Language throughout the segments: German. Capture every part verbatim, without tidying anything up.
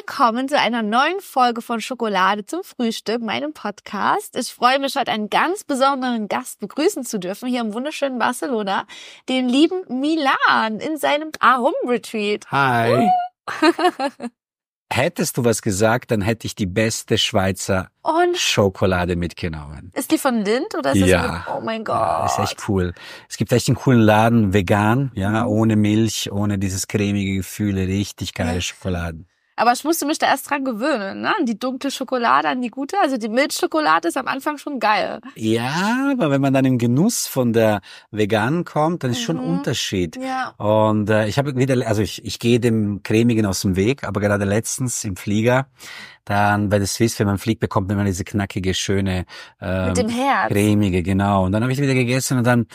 willkommen zu einer neuen Folge von Schokolade zum Frühstück, meinem Podcast. Ich freue mich, heute einen ganz besonderen Gast begrüßen zu dürfen, hier im wunderschönen Barcelona, den lieben Milan in seinem Arom-Retreat. Hi. Hättest du was gesagt, dann hätte ich die beste Schweizer Und Schokolade mitgenommen. ist die von Lindt oder ist Ja. das von, oh mein Gott. Ja, ist echt cool. Es gibt echt einen coolen Laden, vegan, ja, ohne Milch, ohne dieses cremige Gefühl, richtig geile Ja. Schokoladen. Aber ich musste mich da erst dran gewöhnen, ne? An die dunkle Schokolade, an die gute. Also die Milchschokolade ist am Anfang schon geil. Ja, aber wenn man dann im Genuss von der veganen kommt, dann ist schon ein Mhm. Unterschied. Ja. Und äh, ich habe wieder, also ich, ich gehe dem cremigen aus dem Weg, aber gerade letztens im Flieger, dann bei der Swiss, wenn man fliegt, bekommt man immer diese knackige, schöne, ähm, Mit dem Herz. cremige, genau. Und dann habe ich wieder gegessen und dann,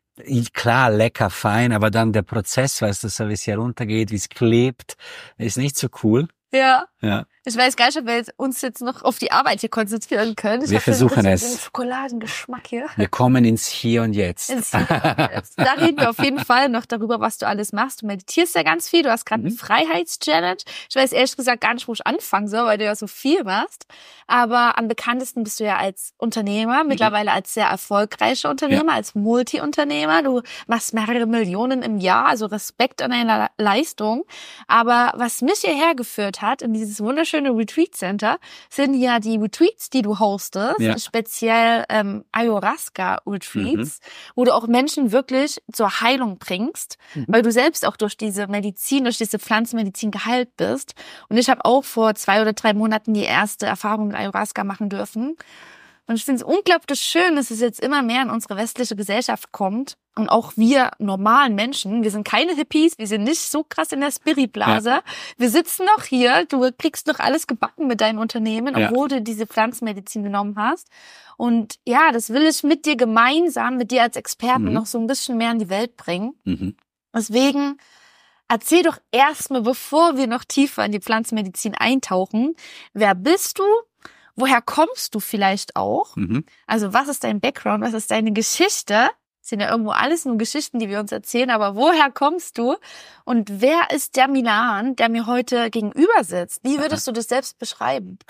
klar, lecker, fein, aber dann der Prozess, weißt du, so wie es hier runtergeht, wie es klebt, ist nicht so cool. Ja. Ja. Ich weiß gar nicht, ob wir uns jetzt noch auf die Arbeit hier konzentrieren können. Ich Wir hab so versuchen ein bisschen es. Den Schokoladengeschmack hier. Wir kommen ins Hier und Jetzt. Ins Hier und Jetzt. Da reden wir auf jeden Fall noch darüber, was du alles machst. Du meditierst ja ganz viel. Du hast gerade Mhm. eine Freiheitschallenge. Ich weiß ehrlich gesagt gar nicht, wo ich anfangen soll, weil du ja so viel machst. Aber am bekanntesten bist du ja als Unternehmer, mittlerweile als sehr erfolgreicher Unternehmer, als Multi-Unternehmer. Du machst mehrere Millionen im Jahr, also Respekt an deiner Leistung. Aber was mich hierher geführt hat, in dieses wunderschöne Retreat Center, sind ja die Retreats, die du hostest, Ja. speziell ähm, Ayahuasca-Retreats, wo du auch Menschen wirklich zur Heilung bringst, Mhm. weil du selbst auch durch diese Medizin, durch diese Pflanzenmedizin geheilt bist. Und ich habe auch vor zwei oder drei Monaten die erste Erfahrung mit Ayahuasca machen dürfen. Und ich finde es unglaublich schön, dass es jetzt immer mehr in unsere westliche Gesellschaft kommt. Und auch wir normalen Menschen, wir sind keine Hippies, wir sind nicht so krass in der Spiritblase. Ja. Wir sitzen noch hier, du kriegst noch alles gebacken mit deinem Unternehmen, obwohl ja. du diese Pflanzenmedizin genommen hast. Und ja, das will ich mit dir gemeinsam, mit dir als Experten mhm. noch so ein bisschen mehr in die Welt bringen. Mhm. Deswegen erzähl doch erstmal, bevor wir noch tiefer in die Pflanzenmedizin eintauchen, wer bist du? Woher kommst du vielleicht auch? Mhm. Also was ist dein Background? Was ist deine Geschichte? Das sind ja irgendwo alles nur Geschichten, die wir uns erzählen. Aber woher kommst du? Und wer ist der Milan, der mir heute gegenüber sitzt? Wie würdest du das selbst beschreiben?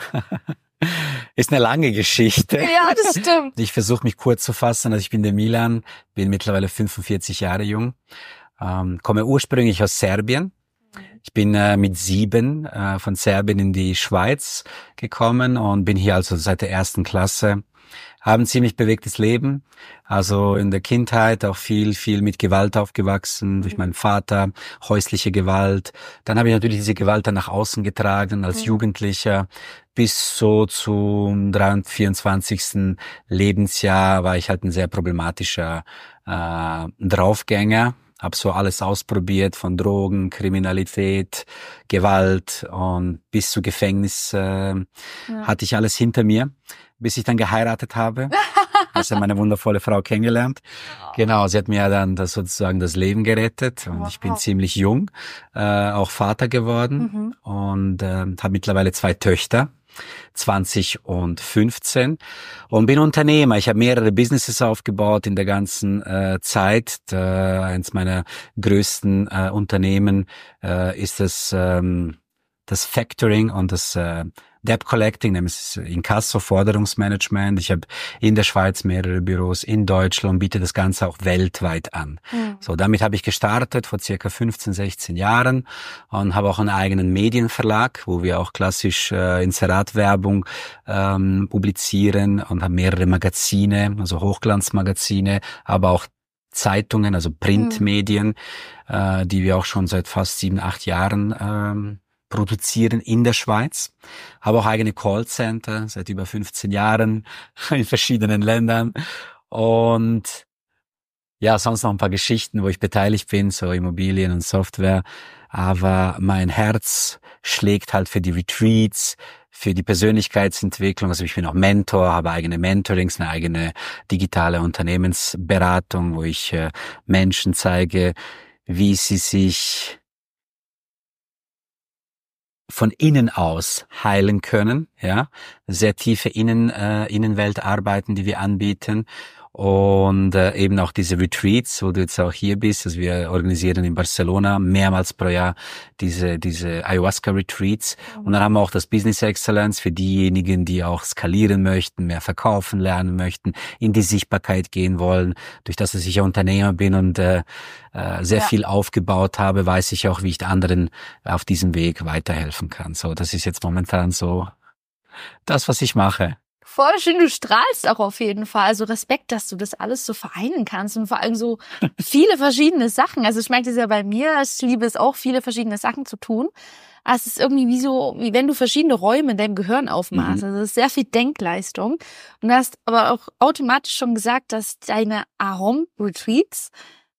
Ist eine lange Geschichte. Ja, das stimmt. Ich versuche mich kurz zu fassen. Also ich bin der Milan, bin mittlerweile fünfundvierzig Jahre jung, ähm, komme ursprünglich aus Serbien. Ich bin äh, mit sieben äh, von Serbien in die Schweiz gekommen und bin hier also seit der ersten Klasse. Habe ein ziemlich bewegtes Leben. Also in der Kindheit auch viel, viel mit Gewalt aufgewachsen, durch meinen Vater, häusliche Gewalt. Dann habe ich natürlich diese Gewalt dann nach außen getragen als mhm. Jugendlicher. Bis so zum vierundzwanzigsten Lebensjahr war ich halt ein sehr problematischer äh, Draufgänger. Hab so alles ausprobiert, von Drogen, Kriminalität, Gewalt und bis zu Gefängnis äh, ja. hatte ich alles hinter mir, bis ich dann geheiratet habe. Also meine wundervolle Frau kennengelernt. Oh. Genau, sie hat mir dann das sozusagen das Leben gerettet und wow. ich bin ziemlich jung, äh, auch Vater geworden mhm. und äh, habe mittlerweile zwei Töchter. zwanzig und fünfzehn und bin Unternehmer. Ich habe mehrere Businesses aufgebaut in der ganzen äh, Zeit. Äh, eins meiner größten äh, Unternehmen äh, ist das ähm, das Factoring und das äh, Debt Collecting, nämlich Inkasso, Forderungsmanagement. Ich habe in der Schweiz mehrere Büros, in Deutschland und biete das Ganze auch weltweit an. Mhm. So, damit habe ich gestartet vor circa fünfzehn, sechzehn Jahren und habe auch einen eigenen Medienverlag, wo wir auch klassisch äh, Inseratwerbung ähm, publizieren und haben mehrere Magazine, also Hochglanzmagazine, aber auch Zeitungen, also Printmedien, mhm. äh, die wir auch schon seit fast sieben, acht Jahren ähm, produzieren in der Schweiz. Habe auch eigene Callcenter seit über fünfzehn Jahren in verschiedenen Ländern. Und ja, sonst noch ein paar Geschichten, wo ich beteiligt bin, so Immobilien und Software. Aber mein Herz schlägt halt für die Retreats, für die Persönlichkeitsentwicklung. Also ich bin auch Mentor, habe eigene Mentorings, eine eigene digitale Unternehmensberatung, wo ich äh, Menschen zeige, wie sie sich von innen aus heilen können, ja, sehr tiefe Innen, äh, Innenwelt arbeiten, die wir anbieten. Und äh, eben auch diese Retreats, wo du jetzt auch hier bist. Also wir organisieren in Barcelona mehrmals pro Jahr diese diese Ayahuasca-Retreats. Mhm. Und dann haben wir auch das Business Excellence für diejenigen, die auch skalieren möchten, mehr verkaufen lernen möchten, in die Sichtbarkeit gehen wollen. Durch das, dass ich ja Unternehmer bin und äh, äh, sehr ja. viel aufgebaut habe, weiß ich auch, wie ich anderen auf diesem Weg weiterhelfen kann. So, das ist jetzt momentan so das, was ich mache. Voll schön, du strahlst auch auf jeden Fall. Also Respekt, dass du das alles so vereinen kannst und vor allem so viele verschiedene Sachen. Also ich merke das ja bei mir, ich liebe es auch, viele verschiedene Sachen zu tun. Aber es ist irgendwie wie so, wie wenn du verschiedene Räume in deinem Gehirn aufmachst. Mhm. Also es ist sehr viel Denkleistung. Und du hast aber auch automatisch schon gesagt, dass deine Ahom-Retreats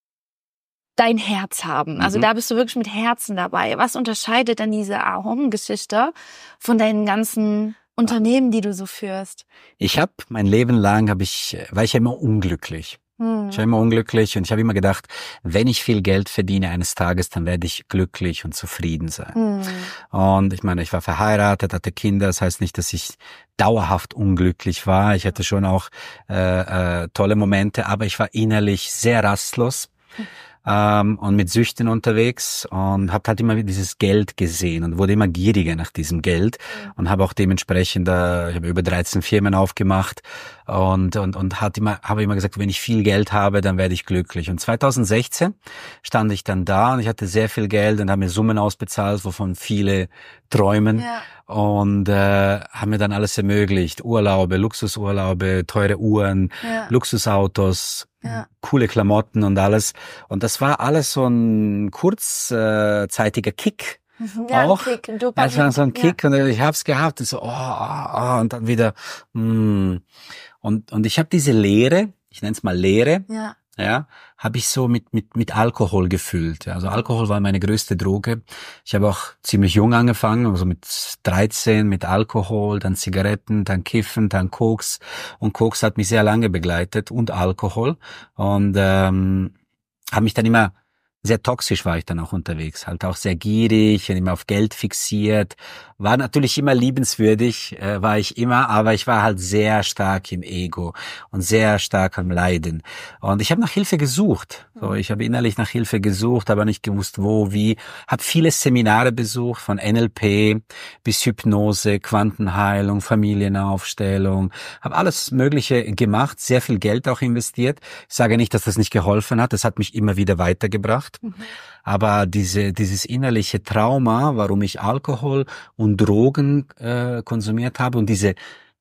dein Herz haben. Also mhm. da bist du wirklich mit Herzen dabei. Was unterscheidet denn diese Ahom-Geschichte von deinen ganzen Unternehmen, die du so führst? Ich habe mein Leben lang habe ich war ich ja immer unglücklich. Hm. Ich war immer unglücklich und ich habe immer gedacht, wenn ich viel Geld verdiene eines Tages, dann werde ich glücklich und zufrieden sein. Hm. Und ich meine, ich war verheiratet, hatte Kinder, das heißt nicht, dass ich dauerhaft unglücklich war. Ich hatte schon auch äh, äh, tolle Momente, aber ich war innerlich sehr rastlos. Hm. Ähm, und mit Süchten unterwegs und habe halt immer dieses Geld gesehen und wurde immer gieriger nach diesem Geld mhm. und habe auch dementsprechend, äh, ich habe über dreizehn Firmen aufgemacht und und und hat immer habe immer gesagt, wenn ich viel Geld habe, dann werde ich glücklich. Und zwanzig sechzehn stand ich dann da und ich hatte sehr viel Geld und habe mir Summen ausbezahlt, wovon viele träumen. Ja. Und äh, haben mir dann alles ermöglicht. Urlaube, Luxusurlaube, teure Uhren, ja. Luxusautos, ja. coole Klamotten und alles. Und das war alles so ein kurzzeitiger Kick. Ja, auch. Ein Kick, ein das war so ein Kick ja. und ich hab's gehabt und so, oh, oh, oh, und dann wieder, mm. und und ich habe diese Leere, ich nenne es mal Leere, ja. ja, habe ich so mit mit mit Alkohol gefüllt. Also Alkohol war meine größte Droge. Ich habe auch ziemlich jung angefangen, also mit dreizehn mit Alkohol, dann Zigaretten, dann Kiffen, dann Koks. Und Koks hat mich sehr lange begleitet und Alkohol. Und ähm, habe mich dann immer sehr toxisch war ich dann auch unterwegs, halt auch sehr gierig und immer auf Geld fixiert. War natürlich immer liebenswürdig, äh, war ich immer, aber ich war halt sehr stark im Ego und sehr stark am Leiden. Und ich habe nach Hilfe gesucht. So, ich habe innerlich nach Hilfe gesucht, aber nicht gewusst, wo, wie. Habe viele Seminare besucht, von N L P bis Hypnose, Quantenheilung, Familienaufstellung. Habe alles Mögliche gemacht, sehr viel Geld auch investiert. Ich sage nicht, dass das nicht geholfen hat. Das hat mich immer wieder weitergebracht. Mhm. Aber diese dieses innerliche Trauma, warum ich Alkohol und Drogen äh, konsumiert habe und diese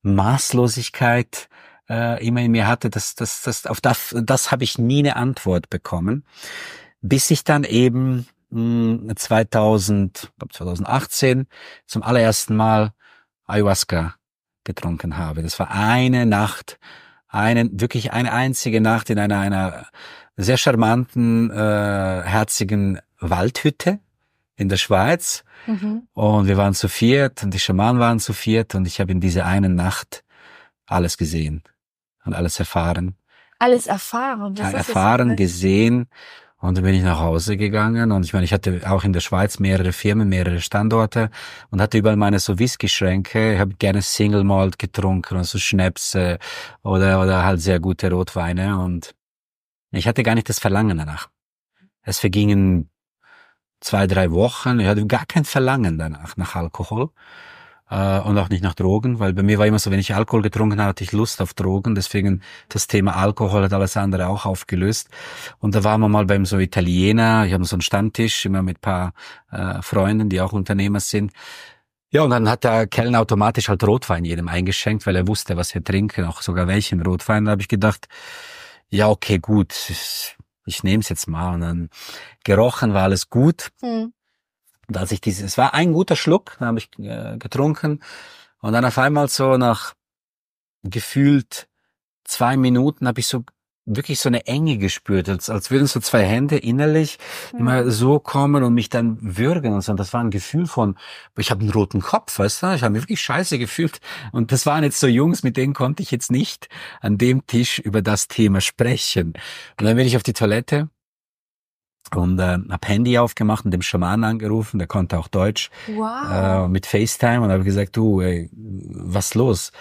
Maßlosigkeit äh, immer in mir hatte, das das das auf das das habe ich nie eine Antwort bekommen, bis ich dann eben mh, zweitausend, glaub zweitausendachtzehn zum allerersten Mal Ayahuasca getrunken habe. Das war eine Nacht, eine wirklich eine einzige Nacht in einer einer sehr charmanten, äh, herzigen Waldhütte in der Schweiz. Mhm. Und wir waren zu viert und die Schamanen waren zu viert und ich habe in dieser einen Nacht alles gesehen und alles erfahren. Alles erfahren? Das ja, ist erfahren, gesehen. Und dann bin ich nach Hause gegangen und ich meine, ich hatte auch in der Schweiz mehrere Firmen, mehrere Standorte und hatte überall meine so Whisky-Schränke. Ich habe gerne Single Malt getrunken und so Schnäpse oder oder halt sehr gute Rotweine und ich hatte gar nicht das Verlangen danach. Es vergingen zwei, drei Wochen. Ich hatte gar kein Verlangen danach, nach Alkohol. Äh, und auch nicht nach Drogen, weil bei mir war immer so, wenn ich Alkohol getrunken habe, hatte ich Lust auf Drogen. Deswegen das Thema Alkohol hat alles andere auch aufgelöst. Und da waren wir mal beim so Italiener. Ich habe so einen Stammtisch, immer mit ein paar äh, Freunden, die auch Unternehmer sind. Ja, und dann hat der Kellner automatisch halt Rotwein jedem eingeschenkt, weil er wusste, was wir trinken, auch sogar welchen Rotwein. Da habe ich gedacht, ja, okay, gut, ich nehme es jetzt mal. Und dann gerochen war alles gut. Hm. Und als ich dieses, es war ein guter Schluck, dann habe ich äh, getrunken. Und dann auf einmal so nach gefühlt zwei Minuten habe ich so wirklich so eine Enge gespürt, als, als würden so zwei Hände innerlich mhm. immer so kommen und mich dann würgen und so. Und das war ein Gefühl von, ich habe einen roten Kopf, weißt du? Ich habe mich wirklich scheiße gefühlt. Und das waren jetzt so Jungs, mit denen konnte ich jetzt nicht an dem Tisch über das Thema sprechen. Und dann bin ich auf die Toilette und äh, hab Handy aufgemacht und dem Schaman angerufen, der konnte auch Deutsch, wow. äh, mit FaceTime und habe gesagt, du, ey, was los?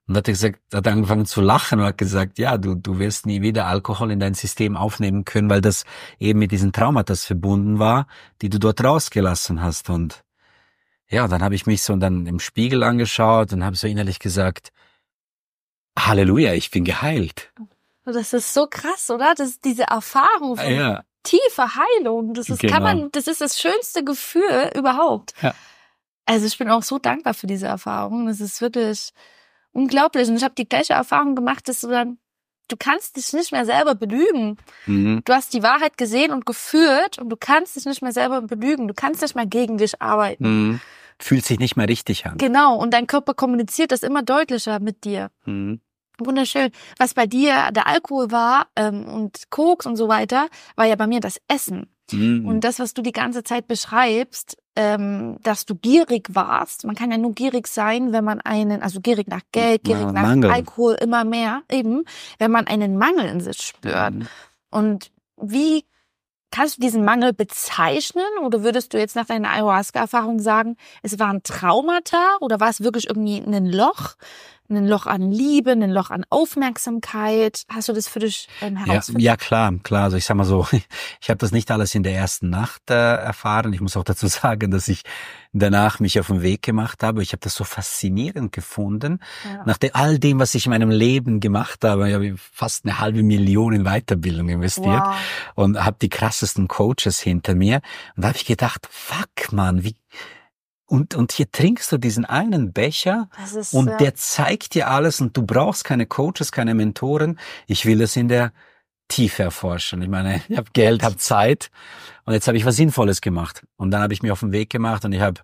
Und hat er gesagt, hat angefangen zu lachen und hat gesagt, ja, du, du wirst nie wieder Alkohol in dein System aufnehmen können, weil das eben mit diesen Traumata verbunden war, die du dort rausgelassen hast. Und ja, dann habe ich mich so dann im Spiegel angeschaut und habe so innerlich gesagt, Halleluja, ich bin geheilt. Das ist so krass, oder? Das ist diese Erfahrung von Ja. tiefer Heilung. Das ist, Genau. kann man, das ist das schönste Gefühl überhaupt. Ja. Also ich bin auch so dankbar für diese Erfahrung. Das ist wirklich unglaublich. Und ich habe die gleiche Erfahrung gemacht, dass du dann, du kannst dich nicht mehr selber belügen. Mhm. Du hast die Wahrheit gesehen und gefühlt und du kannst dich nicht mehr selber belügen. Du kannst nicht mehr gegen dich arbeiten. Mhm. Fühlt sich nicht mehr richtig an. Genau. Und dein Körper kommuniziert das immer deutlicher mit dir. Mhm. Wunderschön. Was bei dir der Alkohol war ähm, und Koks und so weiter, war ja bei mir das Essen. Mhm. Und das, was du die ganze Zeit beschreibst, ähm, dass du gierig warst. Man kann ja nur gierig sein, wenn man einen, also gierig nach Geld, gierig Ja, nach Mangel. Alkohol, immer mehr, eben, wenn man einen Mangel in sich spürt. Mhm. Und wie kannst du diesen Mangel bezeichnen? Oder würdest du jetzt nach deiner Ayahuasca-Erfahrung sagen, es war ein Traumata oder war es wirklich irgendwie ein Loch? Ein Loch an Liebe, ein Loch an Aufmerksamkeit. Hast du das für dich ähm, Ja, herausgefunden? ja, klar, klar. Also ich sag mal so, ich habe das nicht alles in der ersten Nacht äh, erfahren. Ich muss auch dazu sagen, dass ich danach mich auf den Weg gemacht habe. Ich habe das so faszinierend gefunden. Ja. Nach de, all dem, was ich in meinem Leben gemacht habe, ich habe fast eine halbe Million in Weiterbildung investiert Wow. und habe die krassesten Coaches hinter mir. Und da habe ich gedacht, fuck, Mann, wie... Und, und hier trinkst du diesen einen Becher Das ist, und ja. der zeigt dir alles und du brauchst keine Coaches, keine Mentoren. Ich will es in der Tiefe erforschen. Ich meine, ich habe Geld, habe Zeit und jetzt habe ich was Sinnvolles gemacht. Und dann habe ich mich auf den Weg gemacht und ich habe,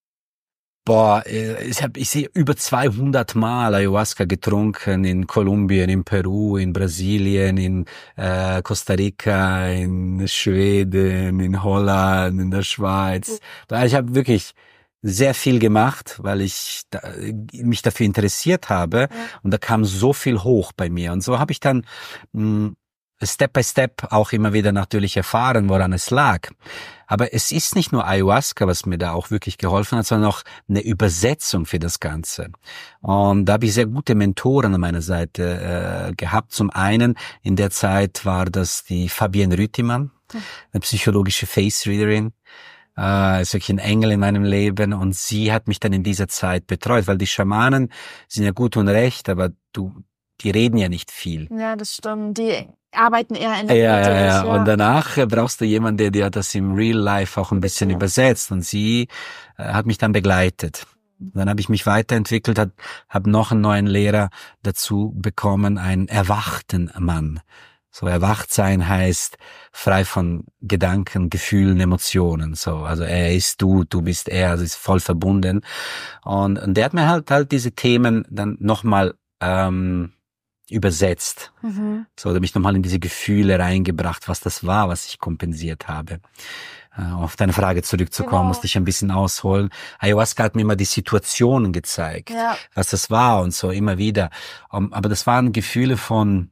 boah, ich habe, ich sehe über zweihundert Mal Ayahuasca getrunken in Kolumbien, in Peru, in Brasilien, in äh, Costa Rica, in Schweden, in Holland, in der Schweiz. Mhm. Ich habe wirklich sehr viel gemacht, weil ich da, mich dafür interessiert habe. Ja. Und da kam so viel hoch bei mir. Und so habe ich dann mh, Step by Step auch immer wieder natürlich erfahren, woran es lag. Aber es ist nicht nur Ayahuasca, was mir da auch wirklich geholfen hat, sondern auch eine Übersetzung für das Ganze. Und da habe ich sehr gute Mentoren an meiner Seite äh, gehabt. Zum einen in der Zeit war das die Fabienne Rüttimann, eine psychologische Face-Readerin. Äh, ist wirklich ein Engel in meinem Leben und sie hat mich dann in dieser Zeit betreut, weil die Schamanen sind ja gut und recht, aber du, die reden ja nicht viel. Ja, das stimmt. Die arbeiten eher in der ja, Mitte. Ja, ja, ja. Und danach brauchst du jemanden, der dir das im Real Life auch ein bisschen ja. übersetzt und sie äh, hat mich dann begleitet. Dann habe ich mich weiterentwickelt, habe hab noch einen neuen Lehrer dazu bekommen, einen erwachten Mann. So erwacht sein heißt frei von Gedanken, Gefühlen, Emotionen. So, also er ist du, du bist er, also ist voll verbunden. Und, und der hat mir halt halt diese Themen dann nochmal ähm, übersetzt. Mhm. So, hat mich nochmal in diese Gefühle reingebracht, was das war, was ich kompensiert habe. Äh, auf deine Frage zurückzukommen, genau. musste ich ein bisschen ausholen. Ayahuasca hat mir immer die Situationen gezeigt, ja. was das war und so immer wieder. Um, aber das waren Gefühle von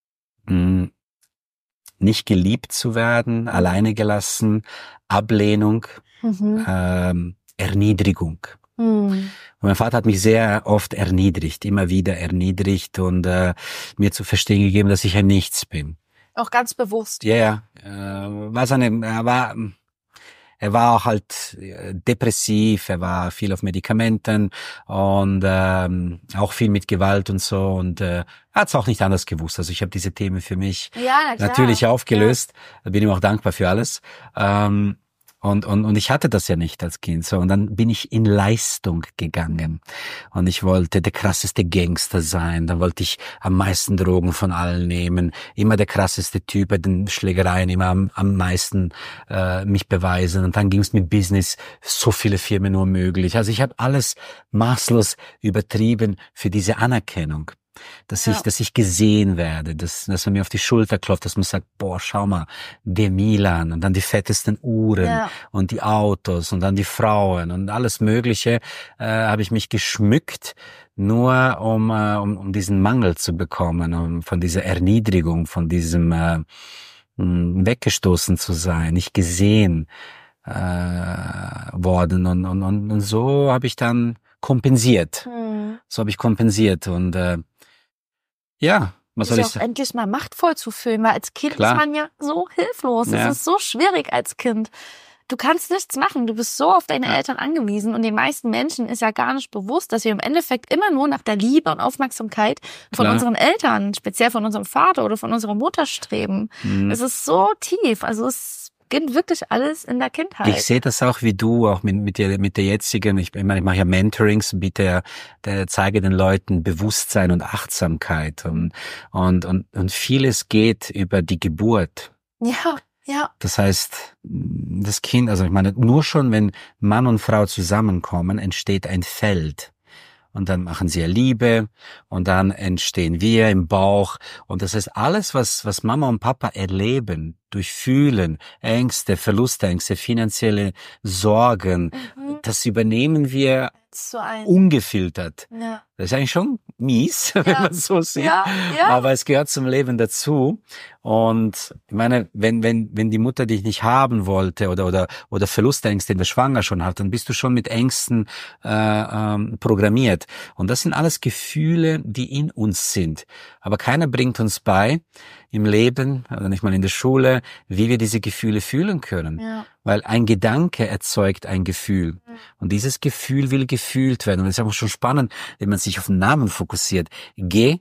nicht geliebt zu werden, alleine gelassen, Ablehnung, mhm. ähm, Erniedrigung. Mhm. Mein Vater hat mich sehr oft erniedrigt, immer wieder erniedrigt und äh, mir zu verstehen gegeben, dass ich ein Nichts bin. Auch ganz bewusst. Ja, ja. Äh, war seine, er war, er war auch halt depressiv, er war viel auf Medikamenten und ähm, auch viel mit Gewalt und so und äh, er hat es auch nicht anders gewusst. Also ich habe diese Themen für mich ja, natürlich aufgelöst, ja. bin ihm auch dankbar für alles. Ähm, Und, und, und ich hatte das ja nicht als Kind, so. Und dann bin ich in Leistung gegangen. Und ich wollte der krasseste Gangster sein. Dann wollte ich am meisten Drogen von allen nehmen. Immer der krasseste Typ bei den Schlägereien, immer am, am meisten äh, mich beweisen. Und dann ging es mit Business, so viele Firmen nur möglich. Also ich habe alles maßlos übertrieben für diese Anerkennung. Dass ich, ja. dass ich gesehen werde, dass, dass man mir auf die Schulter klopft, dass man sagt, boah, schau mal, der Milan und dann die fettesten Uhren ja. und die Autos und dann die Frauen und alles Mögliche, äh, habe ich mich geschmückt, nur um, äh, um, um diesen Mangel zu bekommen, um von dieser Erniedrigung, von diesem äh, weggestoßen zu sein, nicht gesehen äh, worden und, und, und, und so habe ich dann kompensiert. Hm. Mhm. So habe ich kompensiert und äh, ja, was soll ich Sich auch sagen? endlich mal machtvoll zu fühlen, weil als Kind Klar. ist man ja so hilflos. Ja. Es ist so schwierig als Kind. Du kannst nichts machen. Du bist so auf deine Ja. Eltern angewiesen und den meisten Menschen ist ja gar nicht bewusst, dass wir im Endeffekt immer nur nach der Liebe und Aufmerksamkeit von Klar. unseren Eltern, speziell von unserem Vater oder von unserer Mutter streben. Mhm. Es ist so tief. Also es beginnt wirklich alles in der Kindheit. Ich sehe das auch wie du, auch mit, mit, der, mit der jetzigen, ich, ich meine, ich mache ja Mentorings, bitte, der zeige den Leuten Bewusstsein und Achtsamkeit und, und, und, und vieles geht über die Geburt. Ja, ja. Das heißt, das Kind, also ich meine, nur schon, wenn Mann und Frau zusammenkommen, entsteht ein Feld. Und dann machen sie ja Liebe und dann entstehen wir im Bauch. Und das heißt, alles, was, was Mama und Papa erleben, durchfühlen, Ängste, Verlustängste, finanzielle Sorgen, Mhm. das übernehmen wir So ein. ungefiltert. Ja. Das ist eigentlich schon mies, wenn man so sieht. Ja, ja. Aber es gehört zum Leben dazu. Und ich meine, wenn, wenn, wenn die Mutter dich nicht haben wollte oder, oder, oder Verlustängste in der Schwangerschaft schon hat, dann bist du schon mit Ängsten, äh, ähm, programmiert. Und das sind alles Gefühle, die in uns sind. Aber keiner bringt uns bei, im Leben, oder nicht mal in der Schule, wie wir diese Gefühle fühlen können. Ja. Weil ein Gedanke erzeugt ein Gefühl. Und dieses Gefühl will gefühlt werden. Und das ist auch schon spannend, wenn man sich auf den Namen fokussiert. Geh,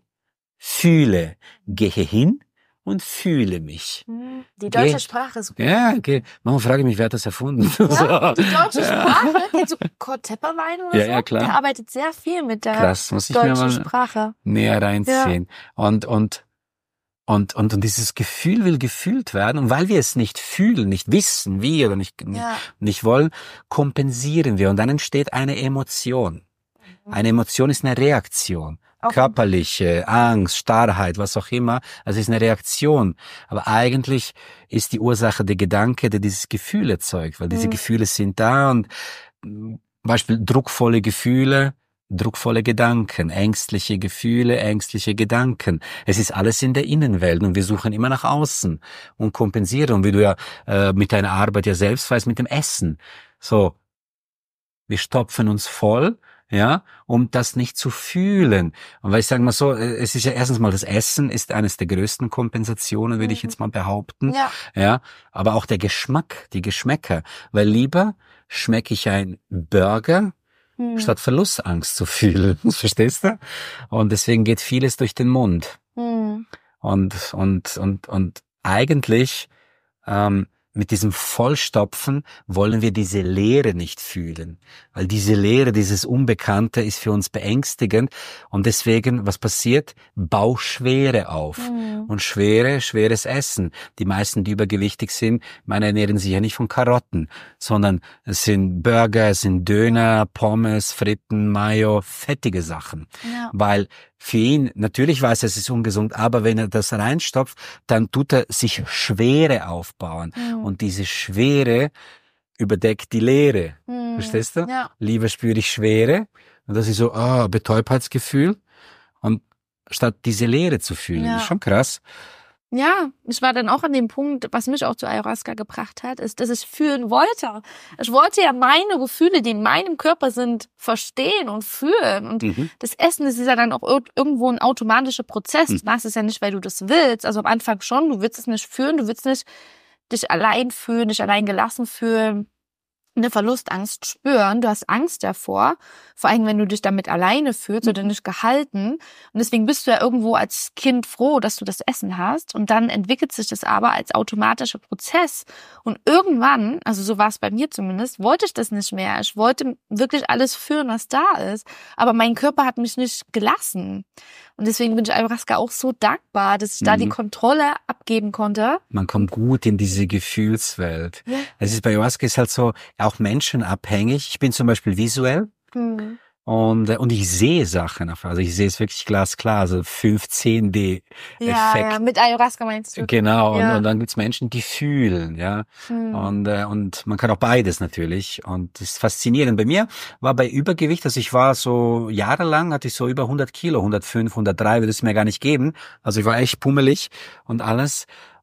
fühle. Gehe hin und fühle mich. Die deutsche Geh. Sprache ist gut. Ja, okay. Manchmal frage ich mich, wer hat das erfunden? Ja, die deutsche Sprache, kennst du Kurt Tepperwein oder Ja, so? ja, klar. Der arbeitet sehr viel mit der Krass, muss ich mir deutschen mal Sprache. näher reinziehen. Und, und, und, und, und dieses Gefühl will gefühlt werden. Und weil wir es nicht fühlen, nicht wissen, wie oder nicht, Ja. nicht wollen, kompensieren wir. Und dann entsteht eine Emotion. Eine Emotion ist eine Reaktion. Auch- Körperliche, Angst, Starrheit, was auch immer. Also es ist eine Reaktion. Aber eigentlich ist die Ursache der Gedanke, der dieses Gefühl erzeugt. Weil diese Mhm. Gefühle sind da und mm, Beispiel druckvolle Gefühle, druckvolle Gedanken, ängstliche Gefühle, ängstliche Gedanken. Es ist alles in der Innenwelt und wir suchen immer nach außen und kompensieren. Und wie du ja äh, mit deiner Arbeit ja selbst weißt, mit dem Essen. So, wir stopfen uns voll, ja, um das nicht zu fühlen. Und weil ich sage mal so, äh, es ist ja erstens mal, das Essen ist eines der größten Kompensationen, würde ich Mhm. jetzt mal behaupten. Ja. Ja, aber auch der Geschmack, die Geschmäcker. Weil lieber schmecke ich ein Burger, Hm. statt Verlustangst zu fühlen. Verstehst du? Und deswegen geht vieles durch den Mund. Hm. Und, und, und, und eigentlich, ähm, mit diesem Vollstopfen wollen wir diese Leere nicht fühlen. Weil diese Leere, dieses Unbekannte ist für uns beängstigend. Und deswegen, was passiert? Bauchschwere auf. Hm. Und schwere, schweres Essen. Die meisten, die übergewichtig sind, meine ernähren sich ja nicht von Karotten, sondern es sind Burger, es sind Döner, Pommes, Fritten, Mayo, fettige Sachen. Ja. Weil für ihn, natürlich weiß er, es ist ungesund, aber wenn er das reinstopft, dann tut er sich Schwere aufbauen. Hm. Und diese Schwere überdeckt die Leere. Hm. Verstehst du? Ja. Lieber spüre ich Schwere. Und das ist so, ah, Betäubtheitsgefühl. Und statt diese Leere zu fühlen. Ja. Das ist schon krass. Ja, ich war dann auch an dem Punkt, was mich auch zu Ayahuasca gebracht hat, ist, dass ich fühlen wollte. Ich wollte ja meine Gefühle, die in meinem Körper sind, verstehen und fühlen. Und Mhm. das Essen, das ist ja dann auch ir- irgendwo ein automatischer Prozess. Du machst es ja nicht, weil du das willst. Also am Anfang schon, du willst es nicht fühlen, du willst nicht dich allein fühlen, dich allein gelassen fühlen, eine Verlustangst spüren. Du hast Angst davor, vor allem wenn du dich damit alleine fühlst oder nicht gehalten. Und deswegen bist du ja irgendwo als Kind froh, dass du das Essen hast. Und dann entwickelt sich das aber als automatischer Prozess. Und irgendwann, also so war es bei mir zumindest, wollte ich das nicht mehr. Ich wollte wirklich alles fühlen, was da ist. Aber mein Körper hat mich nicht gelassen. Und deswegen bin ich Ayahuasca auch so dankbar, dass ich da Mhm. die Kontrolle abgeben konnte. Man kommt gut in diese Gefühlswelt. Ja. Es ist bei Ayahuasca ist halt so auch menschenabhängig. Ich bin zum Beispiel visuell Hm. und äh, und ich sehe Sachen. Also ich sehe es wirklich glasklar. Also fünfzehn D Ja, Effekt. ja, mit Ayahuasca meinst du? Genau. Ja. Und, und dann gibt's Menschen, die fühlen, ja. Hm. Und äh, und man kann auch beides natürlich. Und das ist faszinierend. Bei mir war bei Übergewicht, also ich war so jahrelang, hatte ich so über hundert Kilo, hundertfünf, hundertdrei, würde es mir gar nicht geben. Also ich war echt pummelig und alles.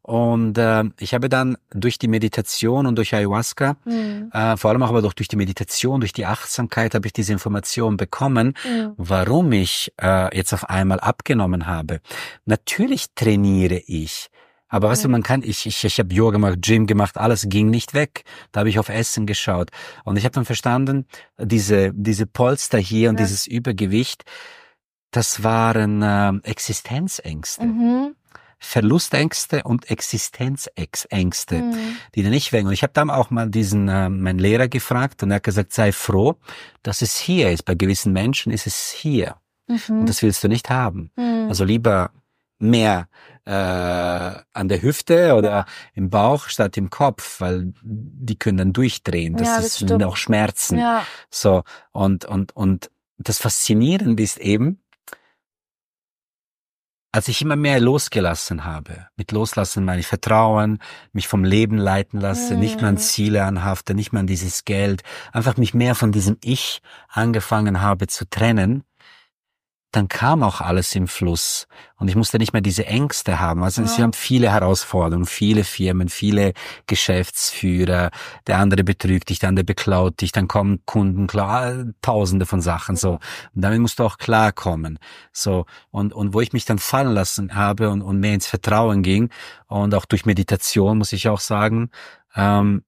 Und äh, ich habe dann durch die Meditation und durch Ayahuasca, mhm. äh, vor allem auch aber durch die Meditation, durch die Achtsamkeit habe ich diese Information bekommen, mhm. warum ich äh, jetzt auf einmal abgenommen habe. Natürlich trainiere ich. Aber mhm. weißt du, man kann, ich, ich, ich habe Yoga gemacht, Gym gemacht, alles ging nicht weg. Da habe ich auf Essen geschaut. Und ich habe dann verstanden, diese, diese Polster hier und ja. dieses Übergewicht, das waren äh, Existenzängste. Mhm. Verlustängste und Existenzängste, mhm. die da nicht weg. Und ich habe dann auch mal diesen äh, meinen Lehrer gefragt und er hat gesagt, sei froh, dass es hier ist. Bei gewissen Menschen ist es hier. Mhm. Und das willst du nicht haben. Mhm. Also lieber mehr äh, an der Hüfte oder ja. im Bauch statt im Kopf, weil die können dann durchdrehen. Das, ja, das sind auch Schmerzen. Ja. So und und und das Faszinierende ist eben, als ich immer mehr losgelassen habe, mit Loslassen meine ich Vertrauen, mich vom Leben leiten lasse, mhm. nicht mehr an Ziele anhafte, nicht mehr an dieses Geld, einfach mich mehr von diesem Ich angefangen habe zu trennen, dann kam auch alles im Fluss und ich musste nicht mehr diese Ängste haben. Also ja. sie haben viele Herausforderungen, viele Firmen, viele Geschäftsführer, der andere betrügt dich, der andere beklaut dich, dann kommen Kunden, klar, tausende von Sachen, so. Und damit musst du auch klarkommen, so. Und, und wo ich mich dann fallen lassen habe und, und mehr ins Vertrauen ging und auch durch Meditation, muss ich auch sagen, ähm,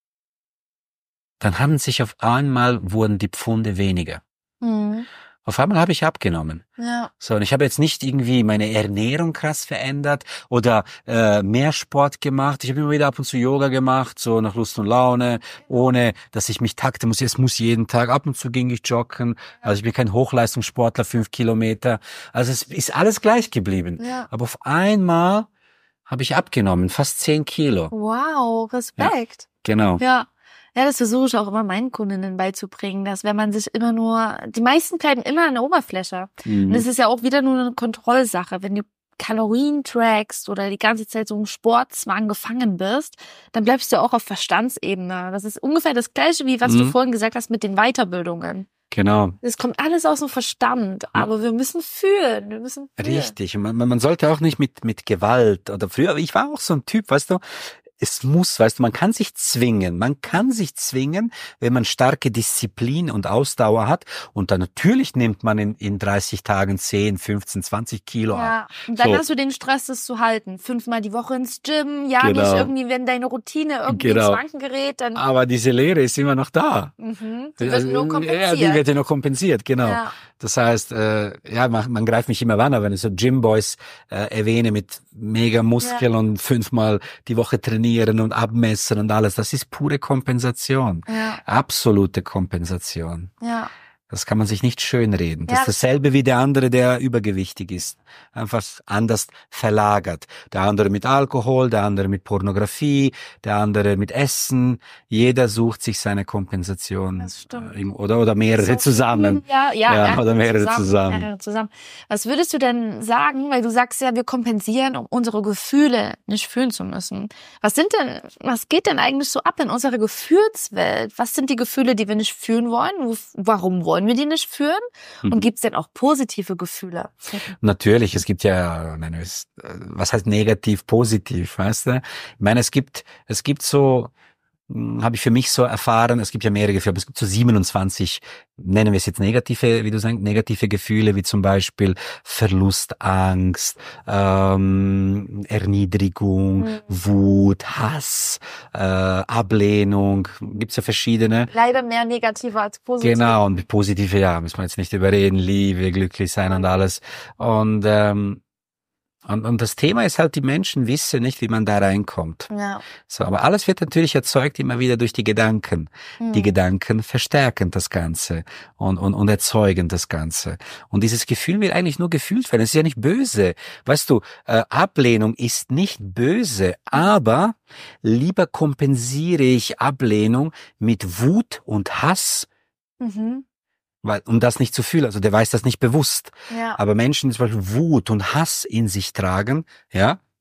dann haben sich auf einmal, wurden die Pfunde weniger. Mhm. Auf einmal habe ich abgenommen. Ja. So, und ich habe jetzt nicht irgendwie meine Ernährung krass verändert oder äh, mehr Sport gemacht. Ich habe immer wieder ab und zu Yoga gemacht, so nach Lust und Laune, ohne dass ich mich takte muss. Es muss jeden Tag. Ab und zu ging ich joggen. Also ich bin kein Hochleistungssportler, fünf Kilometer. Also es ist alles gleich geblieben. Ja. Aber auf einmal habe ich abgenommen, fast zehn Kilo. Wow, Respekt. Ja, genau. Ja. Ja, das versuche ich auch immer meinen Kundinnen beizubringen, dass wenn man sich immer nur, die meisten bleiben immer an der Oberfläche. Mhm. Und das ist ja auch wieder nur eine Kontrollsache. Wenn du Kalorien trackst oder die ganze Zeit so im Sportzwang gefangen bist, dann bleibst du auch auf Verstandsebene. Das ist ungefähr das Gleiche, wie was mhm. du vorhin gesagt hast mit den Weiterbildungen. Genau. Das kommt alles aus dem Verstand, aber wir müssen fühlen, wir müssen fühlen. Richtig. Man, man sollte auch nicht mit, mit Gewalt oder früher, ich war auch so ein Typ, weißt du, es muss, weißt du, man kann sich zwingen, man kann sich zwingen, wenn man starke Disziplin und Ausdauer hat und dann natürlich nimmt man in, in dreißig Tagen zehn, fünfzehn, zwanzig Kilo ja, ab. Und dann so. hast du den Stress, das zu halten. Fünfmal die Woche ins Gym, ja genau. nicht irgendwie, wenn deine Routine irgendwie genau. ins Wanken gerät, dann... Aber diese Leere ist immer noch da. Mhm. Die wird nur kompensiert. Ja, die wird ja noch kompensiert, genau. Ja. Das heißt, äh, ja, man, man greift mich immer an, wenn ich so Gymboys äh, erwähne mit mega Muskeln ja. und fünfmal die Woche trainieren und abmessen und alles. Das ist pure Kompensation. Ja. Absolute Kompensation. Ja. Das kann man sich nicht schönreden. Das ja. ist dasselbe wie der andere, der übergewichtig ist. Einfach anders verlagert. Der andere mit Alkohol, der andere mit Pornografie, der andere mit Essen. Jeder sucht sich seine Kompensation. Das stimmt. Oder, oder mehrere so zusammen. Ja, ja, ja, ja, oder mehrere zusammen, zusammen. Mehrere zusammen. Was würdest du denn sagen, weil du sagst ja, wir kompensieren, um unsere Gefühle nicht fühlen zu müssen. Was sind denn, was geht denn eigentlich so ab in unserer Gefühlswelt? Was sind die Gefühle, die wir nicht fühlen wollen? Warum wollen wir die nicht führen? Und gibt es denn auch positive Gefühle? Natürlich, es gibt ja, was heißt negativ, positiv, weißt du? Ich meine, es gibt, es gibt so, habe ich für mich so erfahren, es gibt ja mehrere Gefühle, aber es gibt so siebenundzwanzig, nennen wir es jetzt negative, wie du sagst, negative Gefühle, wie zum Beispiel Verlust, Angst, ähm, Erniedrigung, mhm. Wut, Hass, äh, Ablehnung, gibt's ja verschiedene. Leider mehr negative als positive. Genau, und positive, ja, müssen wir jetzt nicht überreden, Liebe, glücklich sein und alles. Und ähm, Und, und das Thema ist halt, die Menschen wissen nicht, wie man da reinkommt. Ja. So, aber alles wird natürlich erzeugt immer wieder durch die Gedanken. Mhm. Die Gedanken verstärken das Ganze und, und, und erzeugen das Ganze. Und dieses Gefühl will eigentlich nur gefühlt werden. Es ist ja nicht böse. Weißt du, äh, Ablehnung ist nicht böse, aber lieber kompensiere ich Ablehnung mit Wut und Hass. Mhm. Weil, um das nicht zu fühlen, also der weiß das nicht bewusst. Ja. Aber Menschen, die zum Beispiel Wut und Hass in sich tragen, ja,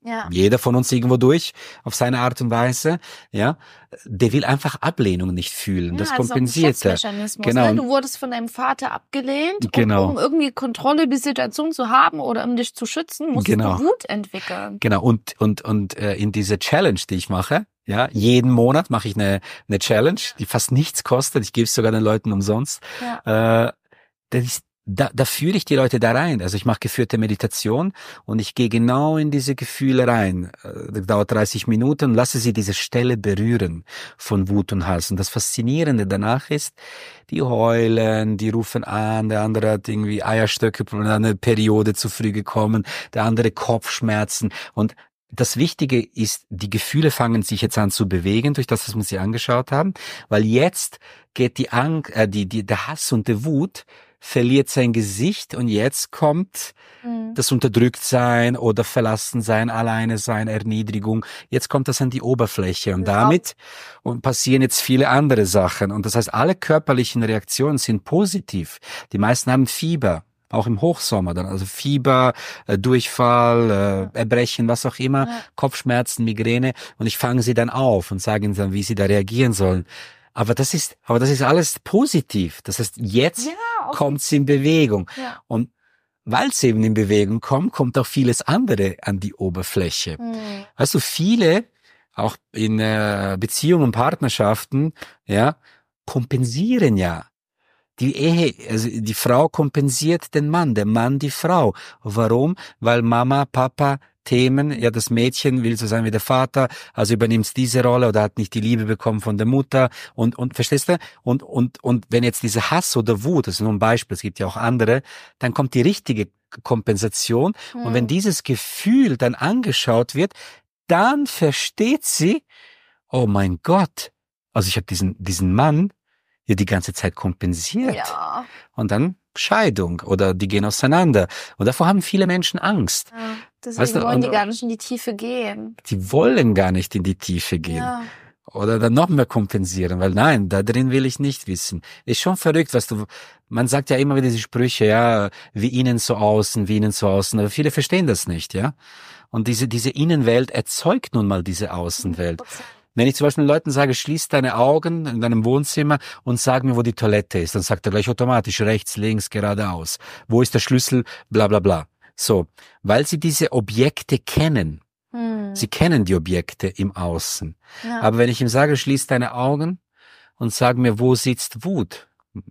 Ja. Jeder von uns irgendwo durch, auf seine Art und Weise, ja. Der will einfach Ablehnung nicht fühlen. Ja, das also kompensiert er. Genau. Ne? Du wurdest von deinem Vater abgelehnt, genau. und um irgendwie Kontrolle über die Situation zu haben oder um dich zu schützen, musst genau. du Wut entwickeln. Genau. Und, und, und, äh, in diese Challenge, die ich mache, ja, jeden Monat mache ich eine, eine Challenge, die fast nichts kostet. Ich gebe es sogar den Leuten umsonst. Ja. Äh, das ist, Da, da führe ich die Leute da rein. Also ich mache geführte Meditation und ich gehe genau in diese Gefühle rein. Das dauert dreißig Minuten und lasse sie diese Stelle berühren von Wut und Hass. Und das Faszinierende danach ist, die heulen, die rufen an, der andere hat irgendwie Eierstöcke, eine Periode zu früh gekommen, der andere Kopfschmerzen. Und das Wichtige ist, die Gefühle fangen sich jetzt an zu bewegen durch das, was wir sie angeschaut haben, weil jetzt geht die Angst, äh, die, die, der Hass und die Wut verliert sein Gesicht und jetzt kommt mhm. das Unterdrücktsein oder Verlassensein, Alleine sein, Erniedrigung. Jetzt kommt das an die Oberfläche und ja. damit und passieren jetzt viele andere Sachen. Und das heißt, alle körperlichen Reaktionen sind positiv. Die meisten haben Fieber, auch im Hochsommer dann, also Fieber, äh, Durchfall, äh, Erbrechen, was auch immer, ja. Kopfschmerzen, Migräne und ich fange sie dann auf und sage ihnen dann, wie sie da reagieren sollen. Aber das ist, aber das ist alles positiv. Das heißt, jetzt ja, okay. kommt es in Bewegung. Ja. Und weil es eben in Bewegung kommt, kommt auch vieles andere an die Oberfläche. Mhm. Weißt du, viele, auch in äh, Beziehungen, Partnerschaften, ja, kompensieren ja. Die Ehe, also die Frau kompensiert den Mann, der Mann die Frau. Warum? Weil Mama, Papa Themen, ja, das Mädchen will so sein wie der Vater, also übernimmt diese Rolle oder hat nicht die Liebe bekommen von der Mutter und, und, verstehst du? Und, und, und wenn jetzt diese Hass oder Wut, das ist nur ein Beispiel, es gibt ja auch andere, dann kommt die richtige Kompensation hm. und wenn dieses Gefühl dann angeschaut wird, dann versteht sie, oh mein Gott, also ich habe diesen, diesen Mann ja die ganze Zeit kompensiert. Ja. Und dann Scheidung oder die gehen auseinander. Und davor haben viele Menschen Angst. Ja, deswegen weißt du, wollen und, die gar nicht in die Tiefe gehen. Die wollen gar nicht in die Tiefe gehen. Ja. Oder dann noch mehr kompensieren, weil nein, da drin will ich nicht wissen. Ist schon verrückt, was du, man sagt ja immer wieder diese Sprüche, ja, wie innen so außen, wie innen so außen, aber viele verstehen das nicht, ja. Und diese, diese Innenwelt erzeugt nun mal diese Außenwelt. Wenn ich zum Beispiel den Leuten sage, schließ deine Augen in deinem Wohnzimmer und sag mir, wo die Toilette ist, dann sagt er gleich automatisch rechts, links, geradeaus. Wo ist der Schlüssel? Bla bla bla. So, weil sie diese Objekte kennen. Hm. Sie kennen die Objekte im Außen. Ja. Aber wenn ich ihm sage, schließ deine Augen und sag mir, wo sitzt Wut?